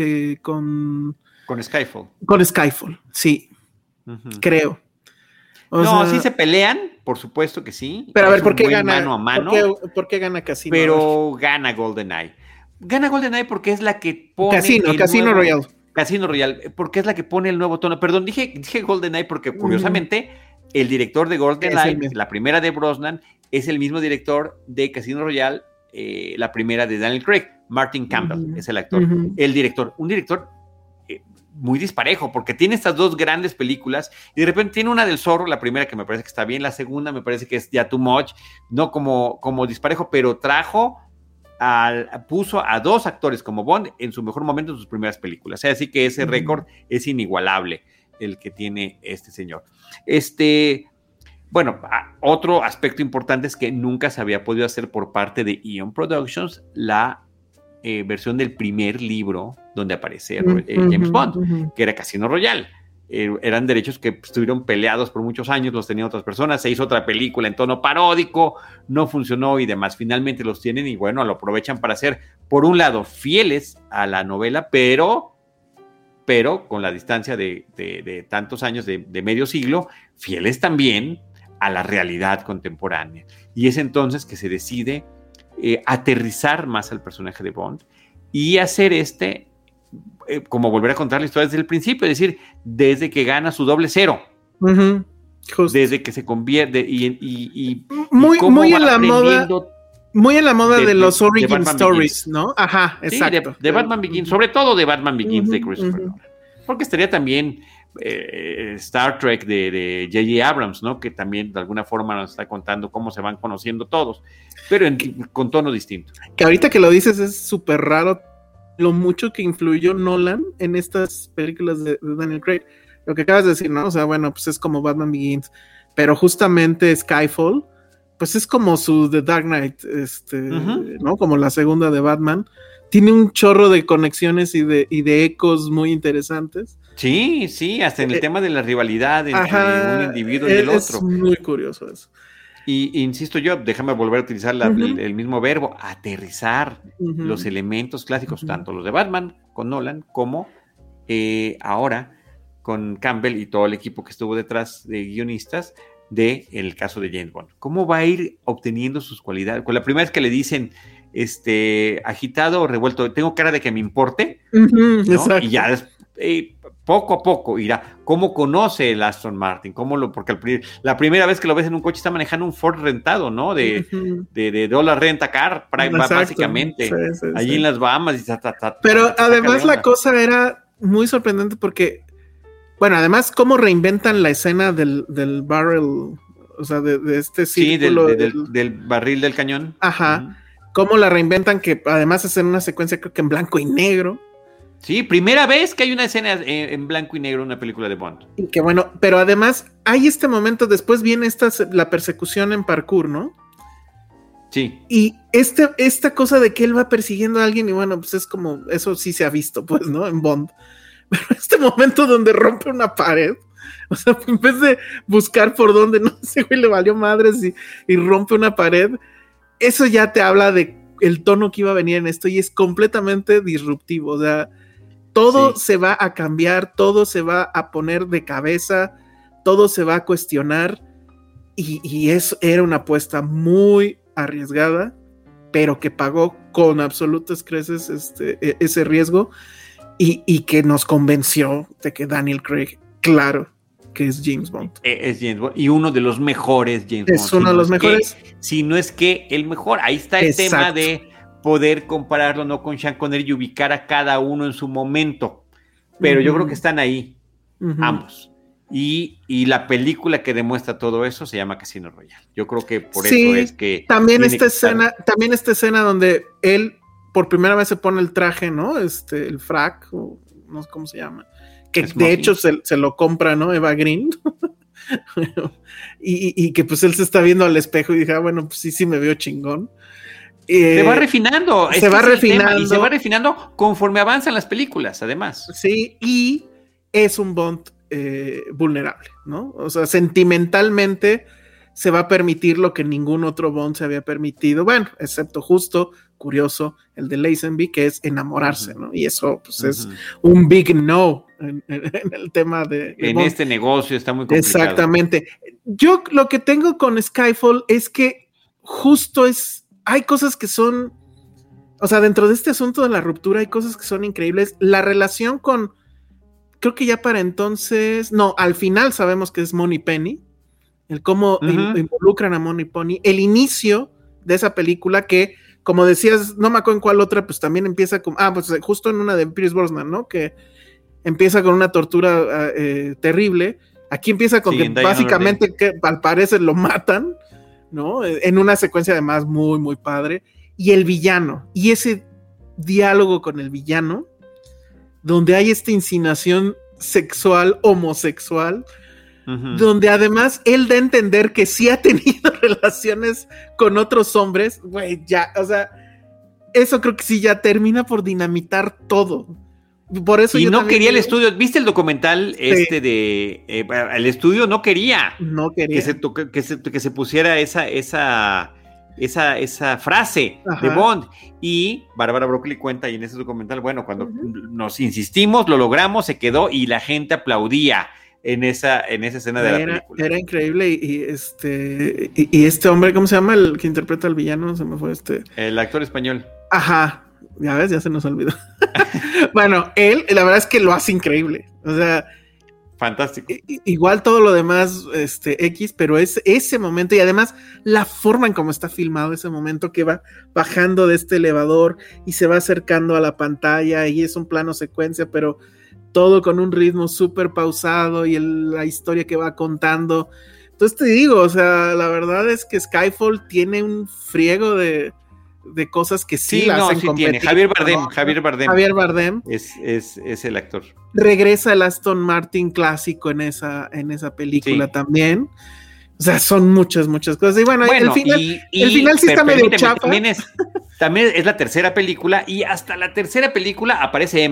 Skyfall. Con Skyfall, sí. Creo. Sí se pelean, por supuesto que sí. Pero a ver, ¿por qué gana? Mano a mano. ¿Por qué gana Casino? Pero gana GoldenEye. Gana GoldenEye porque es la que pone Casino Royale. Casino Royale, porque es la que pone el nuevo tono. Perdón, dije GoldenEye porque curiosamente el director de GoldenEye, la primera de Brosnan, es el mismo director de Casino Royale, la primera de Daniel Craig. Martin Campbell es el actor. El director, un director muy disparejo, porque tiene estas dos grandes películas y de repente tiene una del Zorro, la primera que me parece que está bien, la segunda me parece que es ya too much, no como disparejo, pero puso a dos actores como Bond en su mejor momento en sus primeras películas, o sea, así que ese récord es inigualable el que tiene este señor. Bueno, otro aspecto importante es que nunca se había podido hacer por parte de Eon Productions la versión del primer libro donde aparece James Bond, que era Casino Royale. Eran derechos que estuvieron peleados por muchos años, los tenían otras personas, se hizo otra película en tono paródico, no funcionó y demás. Finalmente los tienen y bueno, lo aprovechan para ser, por un lado, fieles a la novela, pero con la distancia de tantos años, de medio siglo, fieles también a la realidad contemporánea. Y es entonces que se decide aterrizar más al personaje de Bond y hacer como volver a contar la historia desde el principio, es decir, desde que gana su doble cero, desde que se convierte y muy en la moda de los origin stories, ¿no? Ajá, exacto. Sí, de Batman Begins, sobre todo de Batman Begins de Christopher Nolan, porque estaría también Star Trek de J.J. Abrams, ¿no? Que también de alguna forma nos está contando cómo se van conociendo todos, pero con tono distinto. Que ahorita que lo dices es súper raro lo mucho que influyó Nolan en estas películas de Daniel Craig. Lo que acabas de decir, ¿no? O sea, bueno, pues es como Batman Begins, pero justamente Skyfall, pues es como su The Dark Knight, ¿no? Como la segunda de Batman. Tiene un chorro de conexiones y de ecos muy interesantes. Sí, hasta en el tema de la rivalidad entre un individuo y el otro. Es muy curioso eso. Y insisto yo, déjame volver a utilizar el mismo verbo, aterrizar los elementos clásicos, tanto los de Batman con Nolan, como ahora con Campbell y todo el equipo que estuvo detrás de guionistas del caso de James Bond. ¿Cómo va a ir obteniendo sus cualidades? Con la primera vez que le dicen agitado o revuelto, tengo cara de que me importe, ¿no? Y ya poco a poco irá. ¿Cómo conoce el Aston Martin? Porque la primera vez que lo ves en un coche está manejando un Ford rentado, ¿no? De dólar renta car, básicamente. Sí, allí en las Bahamas. Pero además la cosa era muy sorprendente porque, bueno, además cómo reinventan la escena del barrel, o sea, de este círculo. Sí, del barril del cañón. Ajá. Cómo la reinventan, que además es en una secuencia creo que en blanco y negro. Sí, primera vez que hay una escena en blanco y negro en una película de Bond. Y que bueno, pero además hay este momento, después viene la persecución en parkour, ¿no? Sí. Y esta cosa de que él va persiguiendo a alguien y bueno, pues es como, eso sí se ha visto, pues, ¿no? En Bond. Pero este momento donde rompe una pared, o sea, en vez de buscar por dónde, no sé, güey, le valió madres y rompe una pared, eso ya te habla de el tono que iba a venir en esto y es completamente disruptivo, o sea, todo se va a cambiar, todo se va a poner de cabeza, todo se va a cuestionar y eso era una apuesta muy arriesgada, pero que pagó con absolutas creces ese riesgo y que nos convenció de que Daniel Craig, claro, que es James Bond. Es James Bond y uno de los mejores James Bond. Es uno de los mejores. Si no es que el mejor. Ahí está el tema de poder compararlo no con Sean Connery y ubicar a cada uno en su momento. Pero yo creo que están ahí, ambos. Y la película que demuestra todo eso se llama Casino Royale. Yo creo que por eso es que... También esta escena donde él por primera vez se pone el traje, ¿no? El frac, o no sé cómo se llama. Que de hecho se lo compra, ¿no? Eva Green. y que pues él se está viendo al espejo y dije, bueno, pues sí me veo chingón. Se va refinando. Se va refinando. Y se va refinando conforme avanzan las películas, además. Sí, y es un Bond vulnerable, ¿no? O sea, sentimentalmente se va a permitir lo que ningún otro Bond se había permitido, bueno, excepto justo, curioso, el de Lazenby, que es enamorarse, ¿no? Y eso, pues, es un big no en el tema de en Bond. Este negocio está muy complicado. Exactamente. Yo lo que tengo con Skyfall es que justo hay cosas que son, o sea, dentro de este asunto de la ruptura hay cosas que son increíbles. La relación creo que ya para entonces, no, al final sabemos que es Moneypenny, el cómo involucran a Moneypenny, el inicio de esa película que, como decías, no me acuerdo en cuál otra, pues también empieza con, pues justo en una de Pierce Brosnan, ¿no? Que empieza con una tortura terrible. Aquí empieza con que básicamente que al parecer lo matan, ¿no? En una secuencia además muy, muy padre. Y el villano, y ese diálogo con el villano, donde hay esta insinuación sexual, homosexual, donde además él da a entender que sí ha tenido relaciones con otros hombres, güey, ya, o sea, eso creo que sí ya termina por dinamitar todo. Por eso y no quería el estudio. ¿Viste el documental el estudio no quería que se pusiera esa frase de Bond? Y Bárbara Broccoli cuenta y en ese documental, bueno, cuando nos insistimos, lo logramos, se quedó y la gente aplaudía en esa escena de la película. Era increíble y este hombre, ¿cómo se llama? El que interpreta al villano, se me fue el actor español. Ajá. Ya ves, ya se nos olvidó. Bueno, él, la verdad es que lo hace increíble. O sea, fantástico. Igual todo lo demás, X, pero es ese momento y además la forma en cómo está filmado ese momento que va bajando de este elevador y se va acercando a la pantalla y es un plano secuencia, pero todo con un ritmo súper pausado y la historia que va contando. Entonces te digo, o sea, la verdad es que Skyfall tiene un friego de cosas que sí la hacen competir. Javier Bardem es el actor. Regresa el Aston Martin clásico en esa película también. O sea, son muchas cosas. Y bueno, el final sí está medio chafa. También es la tercera película y hasta la tercera película aparece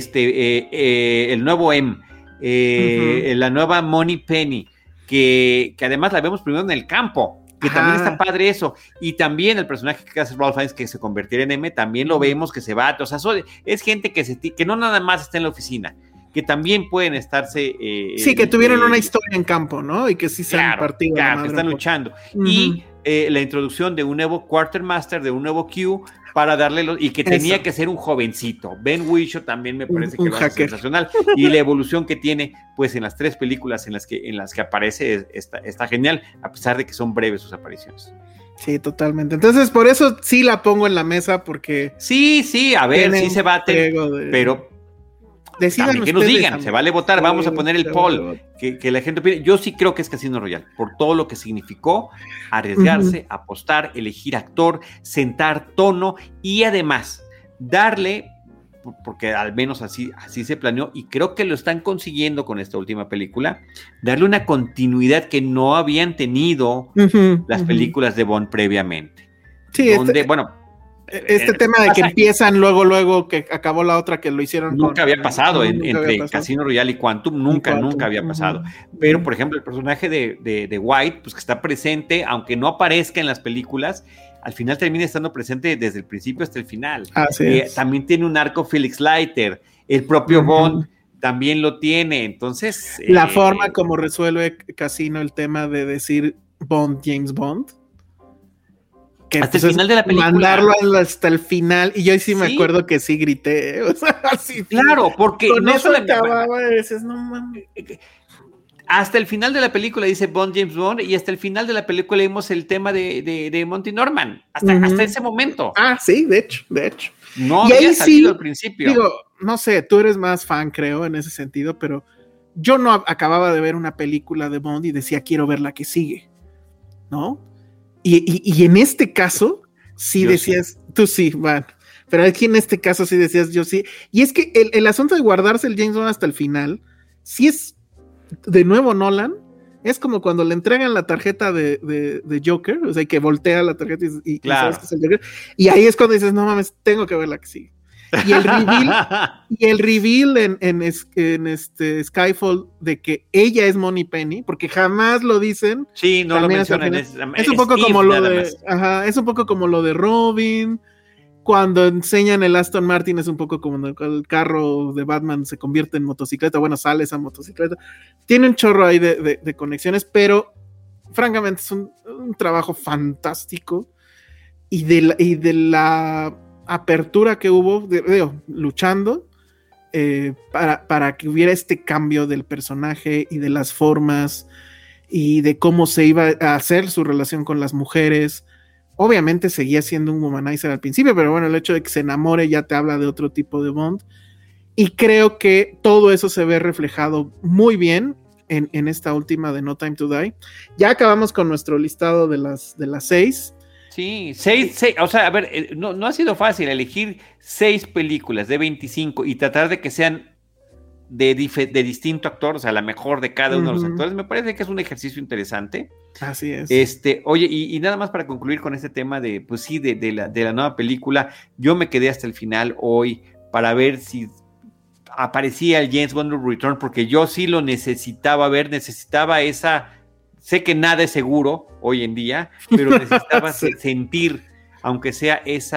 el nuevo la nueva Moneypenny, que además la vemos primero en el campo. que también está padre eso, y también el personaje que hace Ralph Fiennes, que se convertirá en M, también lo vemos que se va, o sea, es gente que no nada más está en la oficina, que también pueden estarse... sí, que tuvieron una historia en campo, ¿no? Y que sí se han partido. Claro, que están luchando. Y la introducción de un nuevo Quartermaster, de un nuevo Q, para darle y que tenía que ser un jovencito. Ben Whishaw también me parece que va a ser sensacional, y la evolución que tiene pues en las 3 películas en las que aparece está genial, a pesar de que son breves sus apariciones. Sí, totalmente. Entonces por eso sí la pongo en la mesa, porque sí, a ver, sí se bate, pero decidan que nos digan, se vale votar, vamos a poner el poll, que la gente opine. Yo sí creo que es Casino Royale, por todo lo que significó arriesgarse, apostar, elegir actor, sentar tono y además darle, porque al menos así se planeó, y creo que lo están consiguiendo con esta última película, darle una continuidad que no habían tenido las películas de Bond previamente. Sí, tema de que empiezan luego que acabó la otra, que lo hicieron. Nunca había pasado entre Casino Royale y Quantum, nunca había pasado. Pero, por ejemplo, el personaje de White, pues que está presente, aunque no aparezca en las películas, al final termina estando presente desde el principio hasta el final. También tiene un arco Felix Leiter, el propio Bond también lo tiene, entonces... La forma como resuelve Casino el tema de decir Bond, James Bond, que hasta el final de la película. Mandarlo hasta el final, y yo sí me acuerdo que sí grité, o sea, así. Claro, porque con no eso acababa, dices, no mames. Hasta el final de la película dice Bond, James Bond, y hasta el final de la película vimos el tema de Monty Norman, hasta ese momento. Sí, de hecho. No y había salido al principio. Digo, no sé, tú eres más fan, creo, en ese sentido, pero yo no acababa de ver una película de Bond y decía, quiero ver la que sigue, ¿no? Y en este caso, sí yo decías, tú sí, bueno, pero aquí en este caso sí decías, yo sí. Y es que el asunto de guardarse el James Bond hasta el final, sí es, de nuevo Nolan, es como cuando le entregan la tarjeta de Joker, o sea, que voltea la tarjeta y sabes que es el Joker, y ahí es cuando dices, no mames, tengo que ver la que sigue. Y el reveal en Skyfall de que ella es Moneypenny, porque jamás lo dicen. Sí, no lo mencionan. Es un poco como lo de, es un poco como lo de Robin. Cuando enseñan el Aston Martin es un poco como el carro de Batman se convierte en motocicleta. Bueno, sale esa motocicleta. Tiene un chorro ahí de conexiones, pero francamente es un trabajo fantástico, y de la apertura que hubo, luchando para que hubiera este cambio del personaje y de las formas y de cómo se iba a hacer su relación con las mujeres. Obviamente seguía siendo un womanizer al principio, pero bueno, el hecho de que se enamore ya te habla de otro tipo de Bond, y creo que todo eso se ve reflejado muy bien en esta última de No Time to Die. Ya acabamos con nuestro listado de las 6. Sí, 6, o sea, a ver, no ha sido fácil elegir 6 películas de 25 y tratar de que sean de distinto actor, o sea, la mejor de cada uno de los actores. Me parece que es un ejercicio interesante. Así es. Oye, y nada más para concluir con este tema de, pues sí, de la nueva película, yo me quedé hasta el final hoy para ver si aparecía el James Bond Return, porque yo sí lo necesitaba ver, necesitaba esa... Sé que nada es seguro hoy en día, pero necesitaba sentir, aunque sea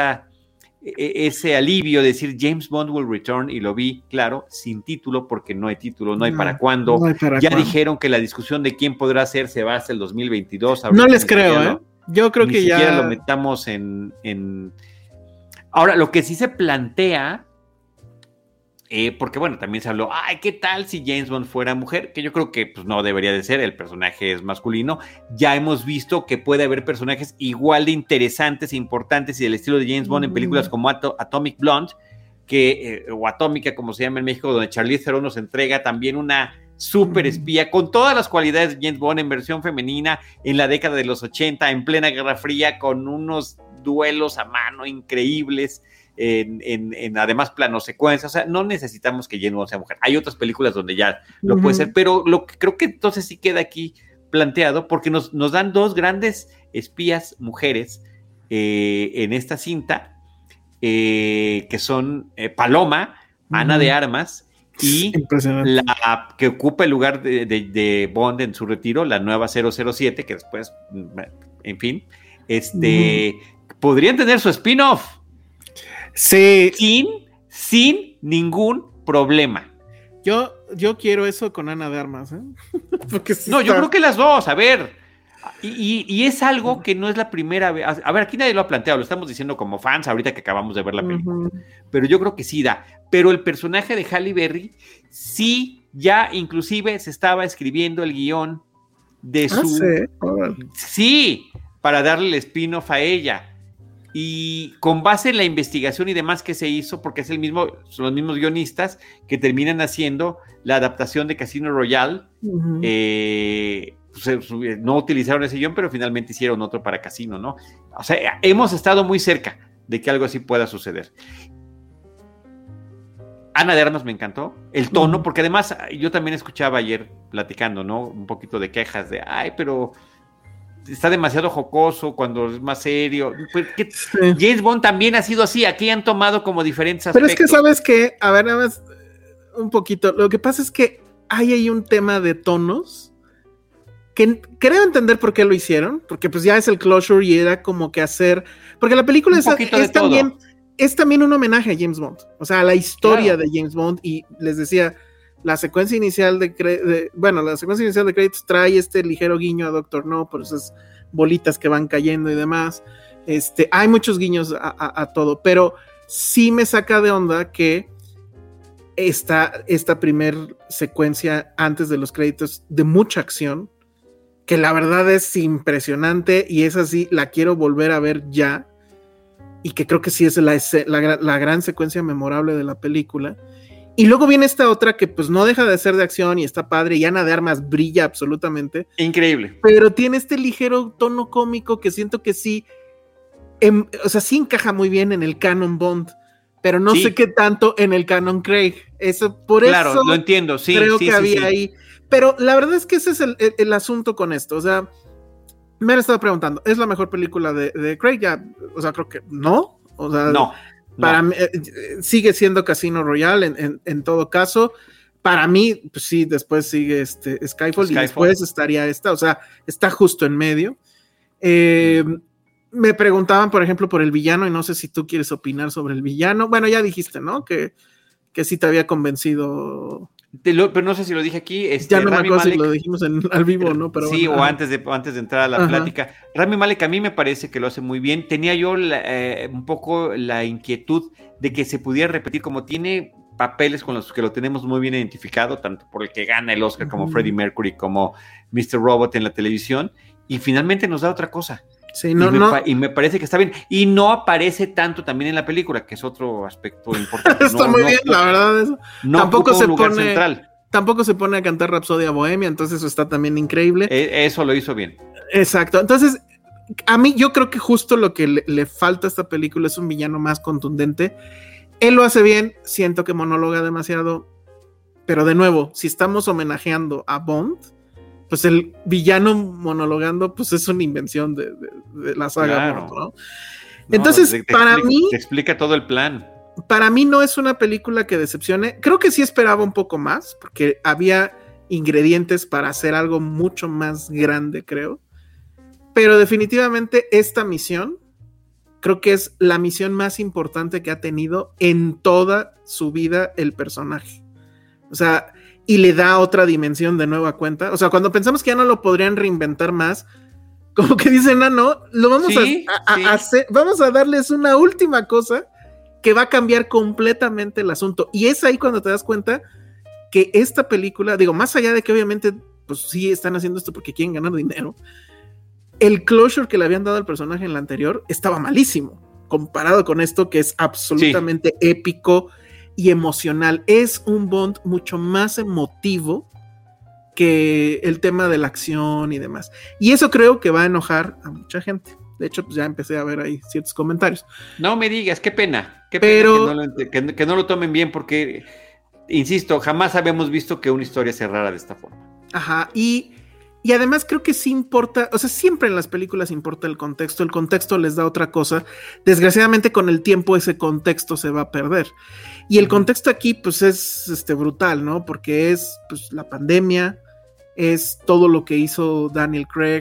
ese alivio de decir James Bond will return, y lo vi, claro, sin título, porque no hay título, no hay para cuándo. No hay para ya cuándo. Dijeron que la discusión de quién podrá ser se va hasta el 2022. No les creo, yo creo que ya... Ni siquiera lo metamos en... Ahora, lo que sí se plantea... porque bueno, también se habló, ¿qué tal si James Bond fuera mujer? Que yo creo que pues no debería de ser, el personaje es masculino. Ya hemos visto que puede haber personajes igual de interesantes e importantes y del estilo de James Bond en películas como Atomic Blonde, o Atómica, como se llama en México, donde Charlize Theron nos entrega también una súper espía con todas las cualidades de James Bond en versión femenina en la década de los 80, en plena Guerra Fría, con unos duelos a mano increíbles. En además plano secuencia, o sea, no necesitamos que James Bond sea mujer. Hay otras películas donde ya lo puede ser, pero lo que creo que entonces sí queda aquí planteado, porque nos dan 2 grandes espías mujeres en esta cinta, que son Paloma, Ana de Armas, y la que ocupa el lugar de Bond en su retiro, la nueva 007, que después en fin, podrían tener su spin-off. Sí. Sin ningún problema. Yo quiero eso con Ana de Armas, ¿eh? Porque sí yo creo que las dos, a ver. Y es algo que no es la primera vez. A ver, aquí nadie lo ha planteado, lo estamos diciendo como fans ahorita que acabamos de ver la película. Pero yo creo que sí da. Pero el personaje de Halle Berry, sí, ya inclusive se estaba escribiendo el guión de su... Sí, para darle el spin-off a ella. Y con base en la investigación y demás que se hizo, porque son los mismos guionistas que terminan haciendo la adaptación de Casino Royale. No utilizaron ese guión, pero finalmente hicieron otro para Casino, ¿no? O sea, hemos estado muy cerca de que algo así pueda suceder. Ana de Armas me encantó, el tono, porque además yo también escuchaba ayer platicando, ¿no? Un poquito de quejas de, pero está demasiado jocoso cuando es más serio. James Bond también ha sido así, aquí han tomado como diferentes aspectos. Pero es que, ¿sabes qué? A ver, nada más un poquito. Lo que pasa es que hay ahí un tema de tonos que creo entender por qué lo hicieron, porque pues ya es el closure y era como que hacer... Porque la película es también un homenaje a James Bond, o sea, a la historia de James Bond, y les decía... La secuencia inicial de créditos trae este ligero guiño a Doctor No, por esas bolitas que van cayendo y demás. Hay muchos guiños a todo, pero sí me saca de onda que esta primer secuencia antes de los créditos de mucha acción, que la verdad es impresionante y es así, la quiero volver a ver ya, y que creo que sí es la gran secuencia memorable de la película. Y luego viene esta otra que pues no deja de ser de acción y está padre, y Ana de Armas brilla absolutamente. Increíble. Pero tiene este ligero tono cómico que siento que sí, sí encaja muy bien en el canon Bond, pero no sé qué tanto en el canon Craig. Claro, lo entiendo, sí. Creo que había ahí. Pero la verdad es que ese es el asunto con esto, o sea, me han estado preguntando, ¿es la mejor película de Craig? Ya, o sea, creo que no. O sea, no. Para mí, sigue siendo Casino Royale en todo caso. Para mí, pues sí, después sigue Skyfall y después estaría esta, o sea, está justo en medio. Me preguntaban, por ejemplo, por el villano, y no sé si tú quieres opinar sobre el villano. Bueno, ya dijiste, ¿no? Que sí te había convencido. Pero no sé si lo dije aquí. Ya no me acuerdo si lo dijimos al vivo, ¿no? Pero sí, bueno, o antes de entrar a la plática. Rami Malek a mí me parece que lo hace muy bien. Tenía yo un poco la inquietud de que se pudiera repetir, como tiene papeles con los que lo tenemos muy bien identificado, tanto por el que gana el Oscar como Freddie Mercury, como Mr. Robot en la televisión, y finalmente nos da otra cosa. Sí, y me parece que está bien. Y no aparece tanto también en la película, que es otro aspecto importante. Está muy bien, la verdad. Eso. No tampoco se pone central. Tampoco se pone a cantar Rapsodia Bohemia, entonces eso está también increíble. Eso lo hizo bien. Exacto. Entonces, a mí yo creo que justo lo que le falta a esta película es un villano más contundente. Él lo hace bien, siento que monologa demasiado, pero de nuevo, si estamos homenajeando a Bond, pues el villano monologando, pues es una invención de la saga Bond, ¿no? Entonces, para mí... Te explica todo el plan. Para mí no es una película que decepcione. Creo que sí esperaba un poco más, porque había ingredientes para hacer algo mucho más grande, creo. Pero definitivamente esta misión, creo que es la misión más importante que ha tenido en toda su vida el personaje. O sea, y le da otra dimensión de nueva cuenta. O sea, cuando pensamos que ya no lo podrían reinventar más, como que dicen, no, lo vamos a hacer, vamos a darles una última cosa que va a cambiar completamente el asunto. Y es ahí cuando te das cuenta que esta película, digo, más allá de que obviamente, pues sí están haciendo esto porque quieren ganar dinero, el closure que le habían dado al personaje en la anterior estaba malísimo, comparado con esto que es absolutamente épico y emocional. Es un Bond mucho más emotivo que el tema de la acción y demás. Y eso creo que va a enojar a mucha gente. De hecho, pues ya empecé a ver ahí ciertos comentarios. No me digas, qué pena. Qué pena que no lo tomen bien, porque, insisto, jamás habíamos visto que una historia cerrara de esta forma. Ajá, y además creo que sí importa, o sea, siempre en las películas importa el contexto les da otra cosa. Desgraciadamente con el tiempo ese contexto se va a perder. Y el contexto aquí pues es brutal, ¿no? Porque es pues la pandemia, es todo lo que hizo Daniel Craig,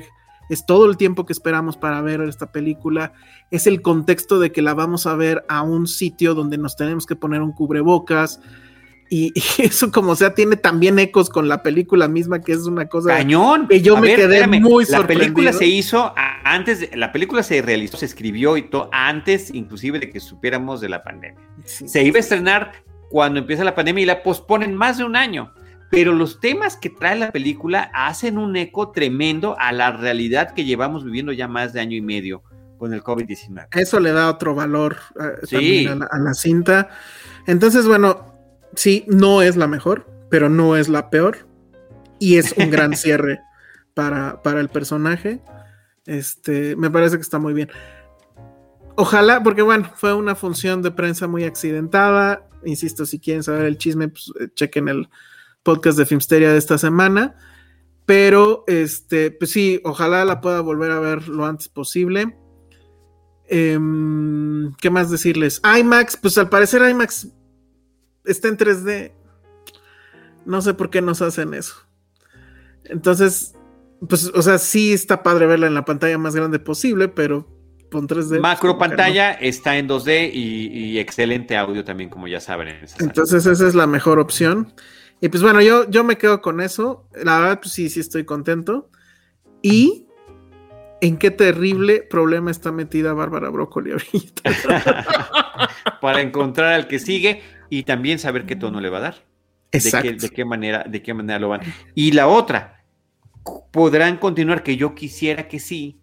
es todo el tiempo que esperamos para ver esta película, es el contexto de que la vamos a ver a un sitio donde nos tenemos que poner un cubrebocas, y eso como sea tiene también ecos con la película misma, que es una cosa cañón, que yo me quedé muy sorprendido. La película se hizo antes, la película se realizó, se escribió y todo antes inclusive de que supiéramos de la pandemia. Sí. Se iba a estrenar cuando empieza la pandemia y la posponen más de un año, pero los temas que trae la película hacen un eco tremendo a la realidad que llevamos viviendo ya más de año y medio con el COVID-19. Eso le da otro valor también a la cinta. Entonces, bueno, sí, no es la mejor, pero no es la peor. Y es un gran cierre para el personaje. Me parece que está muy bien. Ojalá, porque bueno, fue una función de prensa muy accidentada. Insisto, si quieren saber el chisme, pues chequen el podcast de Filmsteria de esta semana. Pero, pues sí, ojalá la pueda volver a ver lo antes posible. ¿Qué más decirles? IMAX, pues al parecer IMAX está en 3D. No sé por qué nos hacen eso. Entonces, pues, o sea, sí está padre verla en la pantalla más grande posible, pero con 3D. Macro pantalla, está en 2D y excelente audio también, como ya saben. Entonces, esa es la mejor opción. Y pues bueno, yo me quedo con eso. La verdad, pues sí estoy contento. Y en qué terrible problema está metida Bárbara Broccoli ahorita. Para encontrar al que sigue y también saber qué tono le va a dar. Exacto. De qué manera lo van. Y la otra, podrán continuar, que yo quisiera que sí,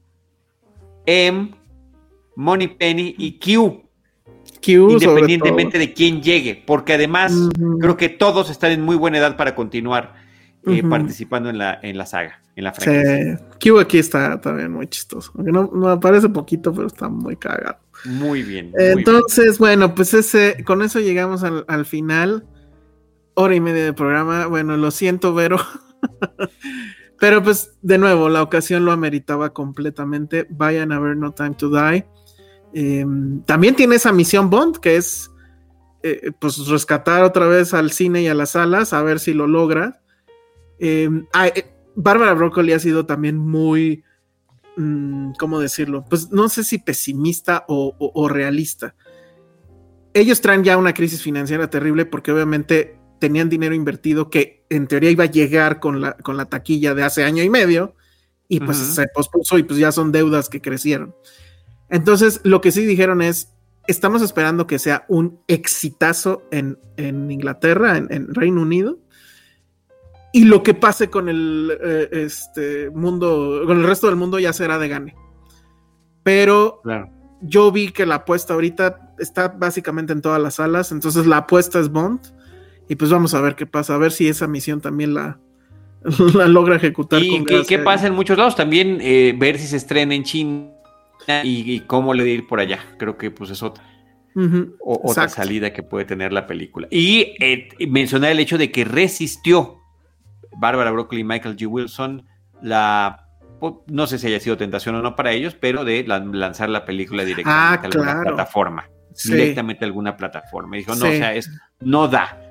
Moneypenny y Q, independientemente de quién llegue, porque además creo que todos están en muy buena edad para continuar participando en la saga, en la franquicia. Sí. Q aquí está también muy chistoso, aunque no aparece poquito, pero está muy cagado. Muy bien. Entonces, bueno, pues con eso llegamos al final. Hora y media de programa. Bueno, lo siento, Vero. Pero pues, de nuevo, la ocasión lo ameritaba completamente. Vayan a ver No Time to Die. También tiene esa misión Bond, que es pues rescatar otra vez al cine y a las salas, a ver si lo logra. Bárbara Broccoli ha sido también muy, ¿cómo decirlo? Pues no sé si pesimista o realista. Ellos traen ya una crisis financiera terrible porque obviamente tenían dinero invertido que en teoría iba a llegar con la taquilla de hace año y medio y pues se pospuso y pues ya son deudas que crecieron. Entonces lo que sí dijeron es, estamos esperando que sea un exitazo en Inglaterra, en Reino Unido, y lo que pase con el mundo, con el resto del mundo ya será de gane. Pero claro, yo vi que la apuesta ahorita está básicamente en todas las salas, entonces la apuesta es Bond. Y pues vamos a ver qué pasa, a ver si esa misión también la logra ejecutar. Y qué pasa en muchos lados, también ver si se estrena en China y cómo le ir por allá. Creo que pues es otra salida que puede tener la película. Y mencionar el hecho de que resistió Bárbara Broccoli y Michael G. Wilson no sé si haya sido tentación o no para ellos, pero de lanzar la película directamente a alguna plataforma. Sí. Directamente a alguna plataforma. Y dijo, no, o sea, no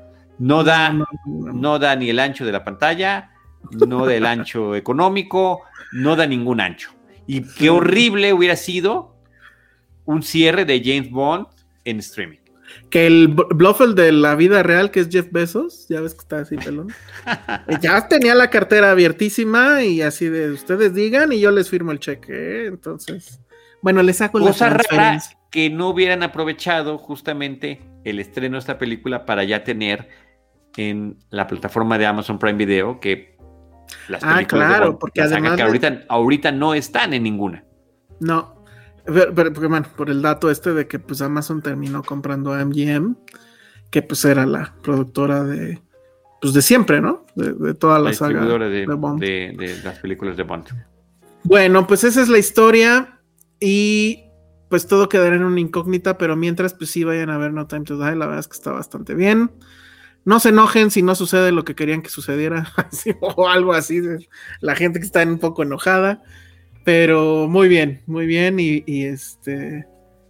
da ni el ancho de la pantalla, no da el ancho económico, no da ningún ancho. Y qué horrible hubiera sido un cierre de James Bond en streaming. Que el Blofeld de la vida real, que es Jeff Bezos, ya ves que está así pelón, ya tenía la cartera abiertísima y así de ustedes digan y yo les firmo el cheque, entonces, bueno, les saco la rara que no hubieran aprovechado justamente el estreno de esta película para ya tener en la plataforma de Amazon Prime Video que las películas claro, de Bond, porque además que ahorita no están en ninguna. No, pero porque, bueno, por el dato de que pues Amazon terminó comprando a MGM, que pues era la productora de siempre, ¿no? De toda la saga de Bond. De las películas de Bond. Bueno, pues esa es la historia y pues todo quedará en una incógnita, pero mientras pues sí vayan a ver No Time to Die, la verdad es que está bastante bien. No se enojen si no sucede lo que querían que sucediera o algo así, la gente que está un poco enojada, pero muy bien y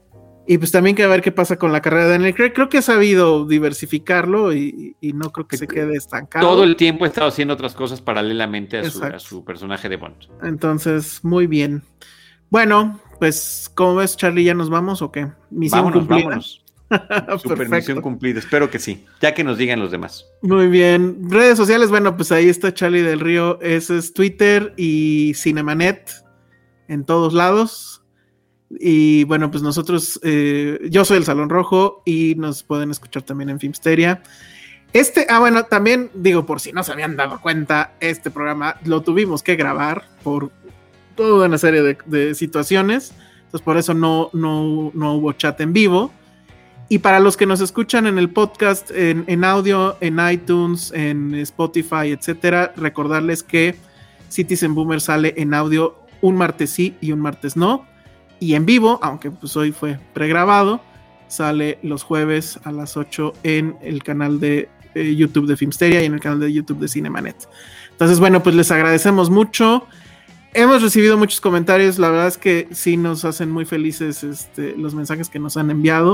Y pues también que ver qué pasa con la carrera de Daniel Craig. Creo que ha sabido diversificarlo y no creo que se quede estancado. Todo el tiempo ha estado haciendo otras cosas paralelamente a su personaje de Bond. Entonces, muy bien. Bueno, pues, ¿cómo ves, Charlie? ¿Ya nos vamos o qué? Misión cumplida. Vámonos. Super misión cumplida, espero que sí, ya que nos digan los demás. Muy bien, redes sociales, bueno, pues ahí está Charlie del Río, ese es Twitter y Cinemanet en todos lados. Y bueno, pues nosotros, yo soy el Salón Rojo y nos pueden escuchar también en Filmsteria. Bueno, también digo, por si no se habían dado cuenta, este programa lo tuvimos que grabar por toda una serie de situaciones, entonces por eso no hubo chat en vivo. Y para los que nos escuchan en el podcast, en audio, en iTunes, en Spotify, etcétera, recordarles que Citizen Boomer sale en audio un martes sí y un martes no. Y en vivo, aunque pues hoy fue pregrabado, sale los jueves a las 8 en el canal de YouTube de Filmsteria y en el canal de YouTube de Cinemanet. Entonces, bueno, pues les agradecemos mucho. Hemos recibido muchos comentarios. La verdad es que sí nos hacen muy felices los mensajes que nos han enviado.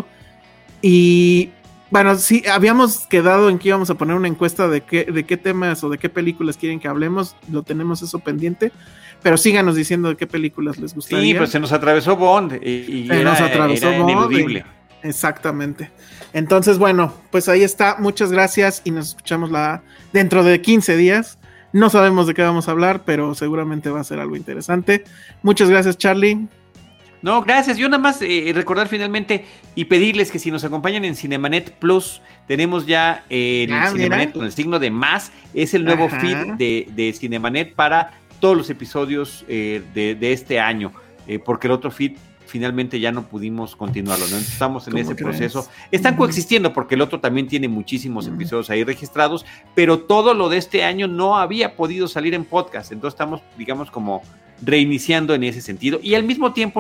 Y bueno, sí, habíamos quedado en que íbamos a poner una encuesta de qué temas o de qué películas quieren que hablemos. Lo tenemos eso pendiente, pero síganos diciendo de qué películas les gustaría. Sí, pues se nos atravesó Bond y era ineludible. Exactamente. Entonces, bueno, pues ahí está. Muchas gracias y nos escuchamos dentro de 15 días. No sabemos de qué vamos a hablar, pero seguramente va a ser algo interesante. Muchas gracias, Charlie. No, gracias. Yo nada más recordar finalmente y pedirles que si nos acompañan en Cinemanet Plus, tenemos ya Cinemanet con el signo de más. Es el nuevo feed de Cinemanet para todos los episodios de este año, porque el otro feed finalmente ya no pudimos continuarlo, ¿no? Estamos en ese proceso. Están coexistiendo porque el otro también tiene muchísimos episodios ahí registrados, pero todo lo de este año no había podido salir en podcast. Entonces estamos, digamos, como reiniciando en ese sentido y al mismo tiempo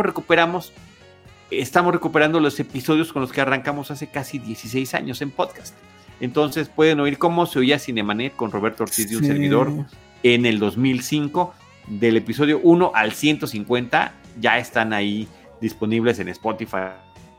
estamos recuperando los episodios con los que arrancamos hace casi 16 años en podcast. Entonces pueden oír cómo se oía Cinemanet con Roberto Ortiz y un servidor en el 2005, del episodio 1 al 150 ya están ahí disponibles en Spotify,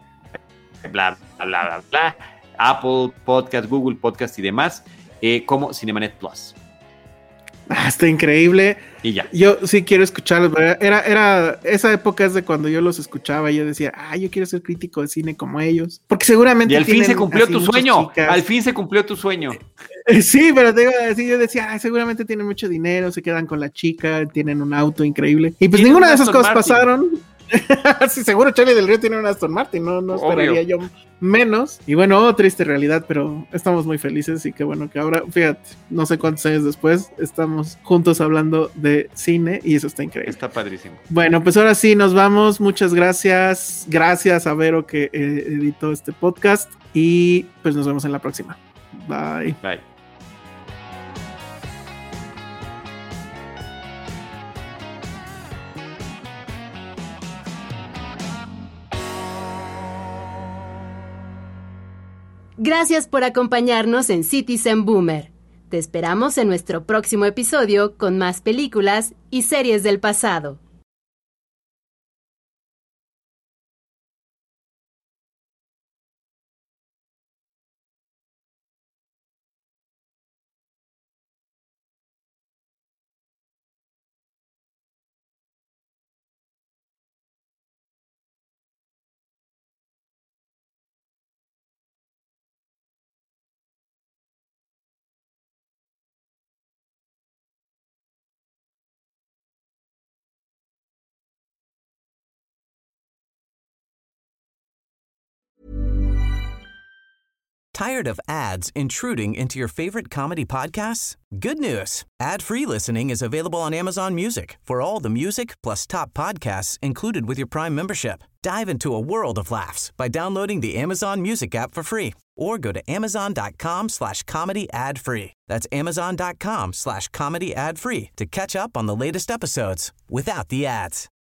bla, bla, bla, bla, Apple Podcast, Google Podcast y demás, como Cinemanet Plus. Está increíble. Y ya. Yo sí quiero escucharlos. Era esa época es de cuando yo los escuchaba y yo decía, yo quiero ser crítico de cine como ellos. Porque seguramente. Y al fin se cumplió tu sueño. Al fin se cumplió tu sueño. Sí, pero te iba a decir, yo decía, seguramente tienen mucho dinero, se quedan con la chica, tienen un auto increíble. Y pues ninguna de esas cosas pasaron. Sí, seguro Charlie del Río tiene un Aston Martin, no esperaría yo menos. Y bueno, triste realidad, pero estamos muy felices y qué bueno que ahora, fíjate, no sé cuántos años después estamos juntos hablando de cine y eso está increíble. Está padrísimo. Bueno, pues ahora sí nos vamos. Muchas gracias. Gracias a Vero que editó este podcast y pues nos vemos en la próxima. Bye. Bye. Gracias por acompañarnos en Citizen Boomer. Te esperamos en nuestro próximo episodio con más películas y series del pasado. Tired of ads intruding into your favorite comedy podcasts? Good news. Ad-free listening is available on Amazon Music for all the music plus top podcasts included with your Prime membership. Dive into a world of laughs by downloading the Amazon Music app for free or go to amazon.com/comedy ad-free. That's amazon.com/comedy ad-free to catch up on the latest episodes without the ads.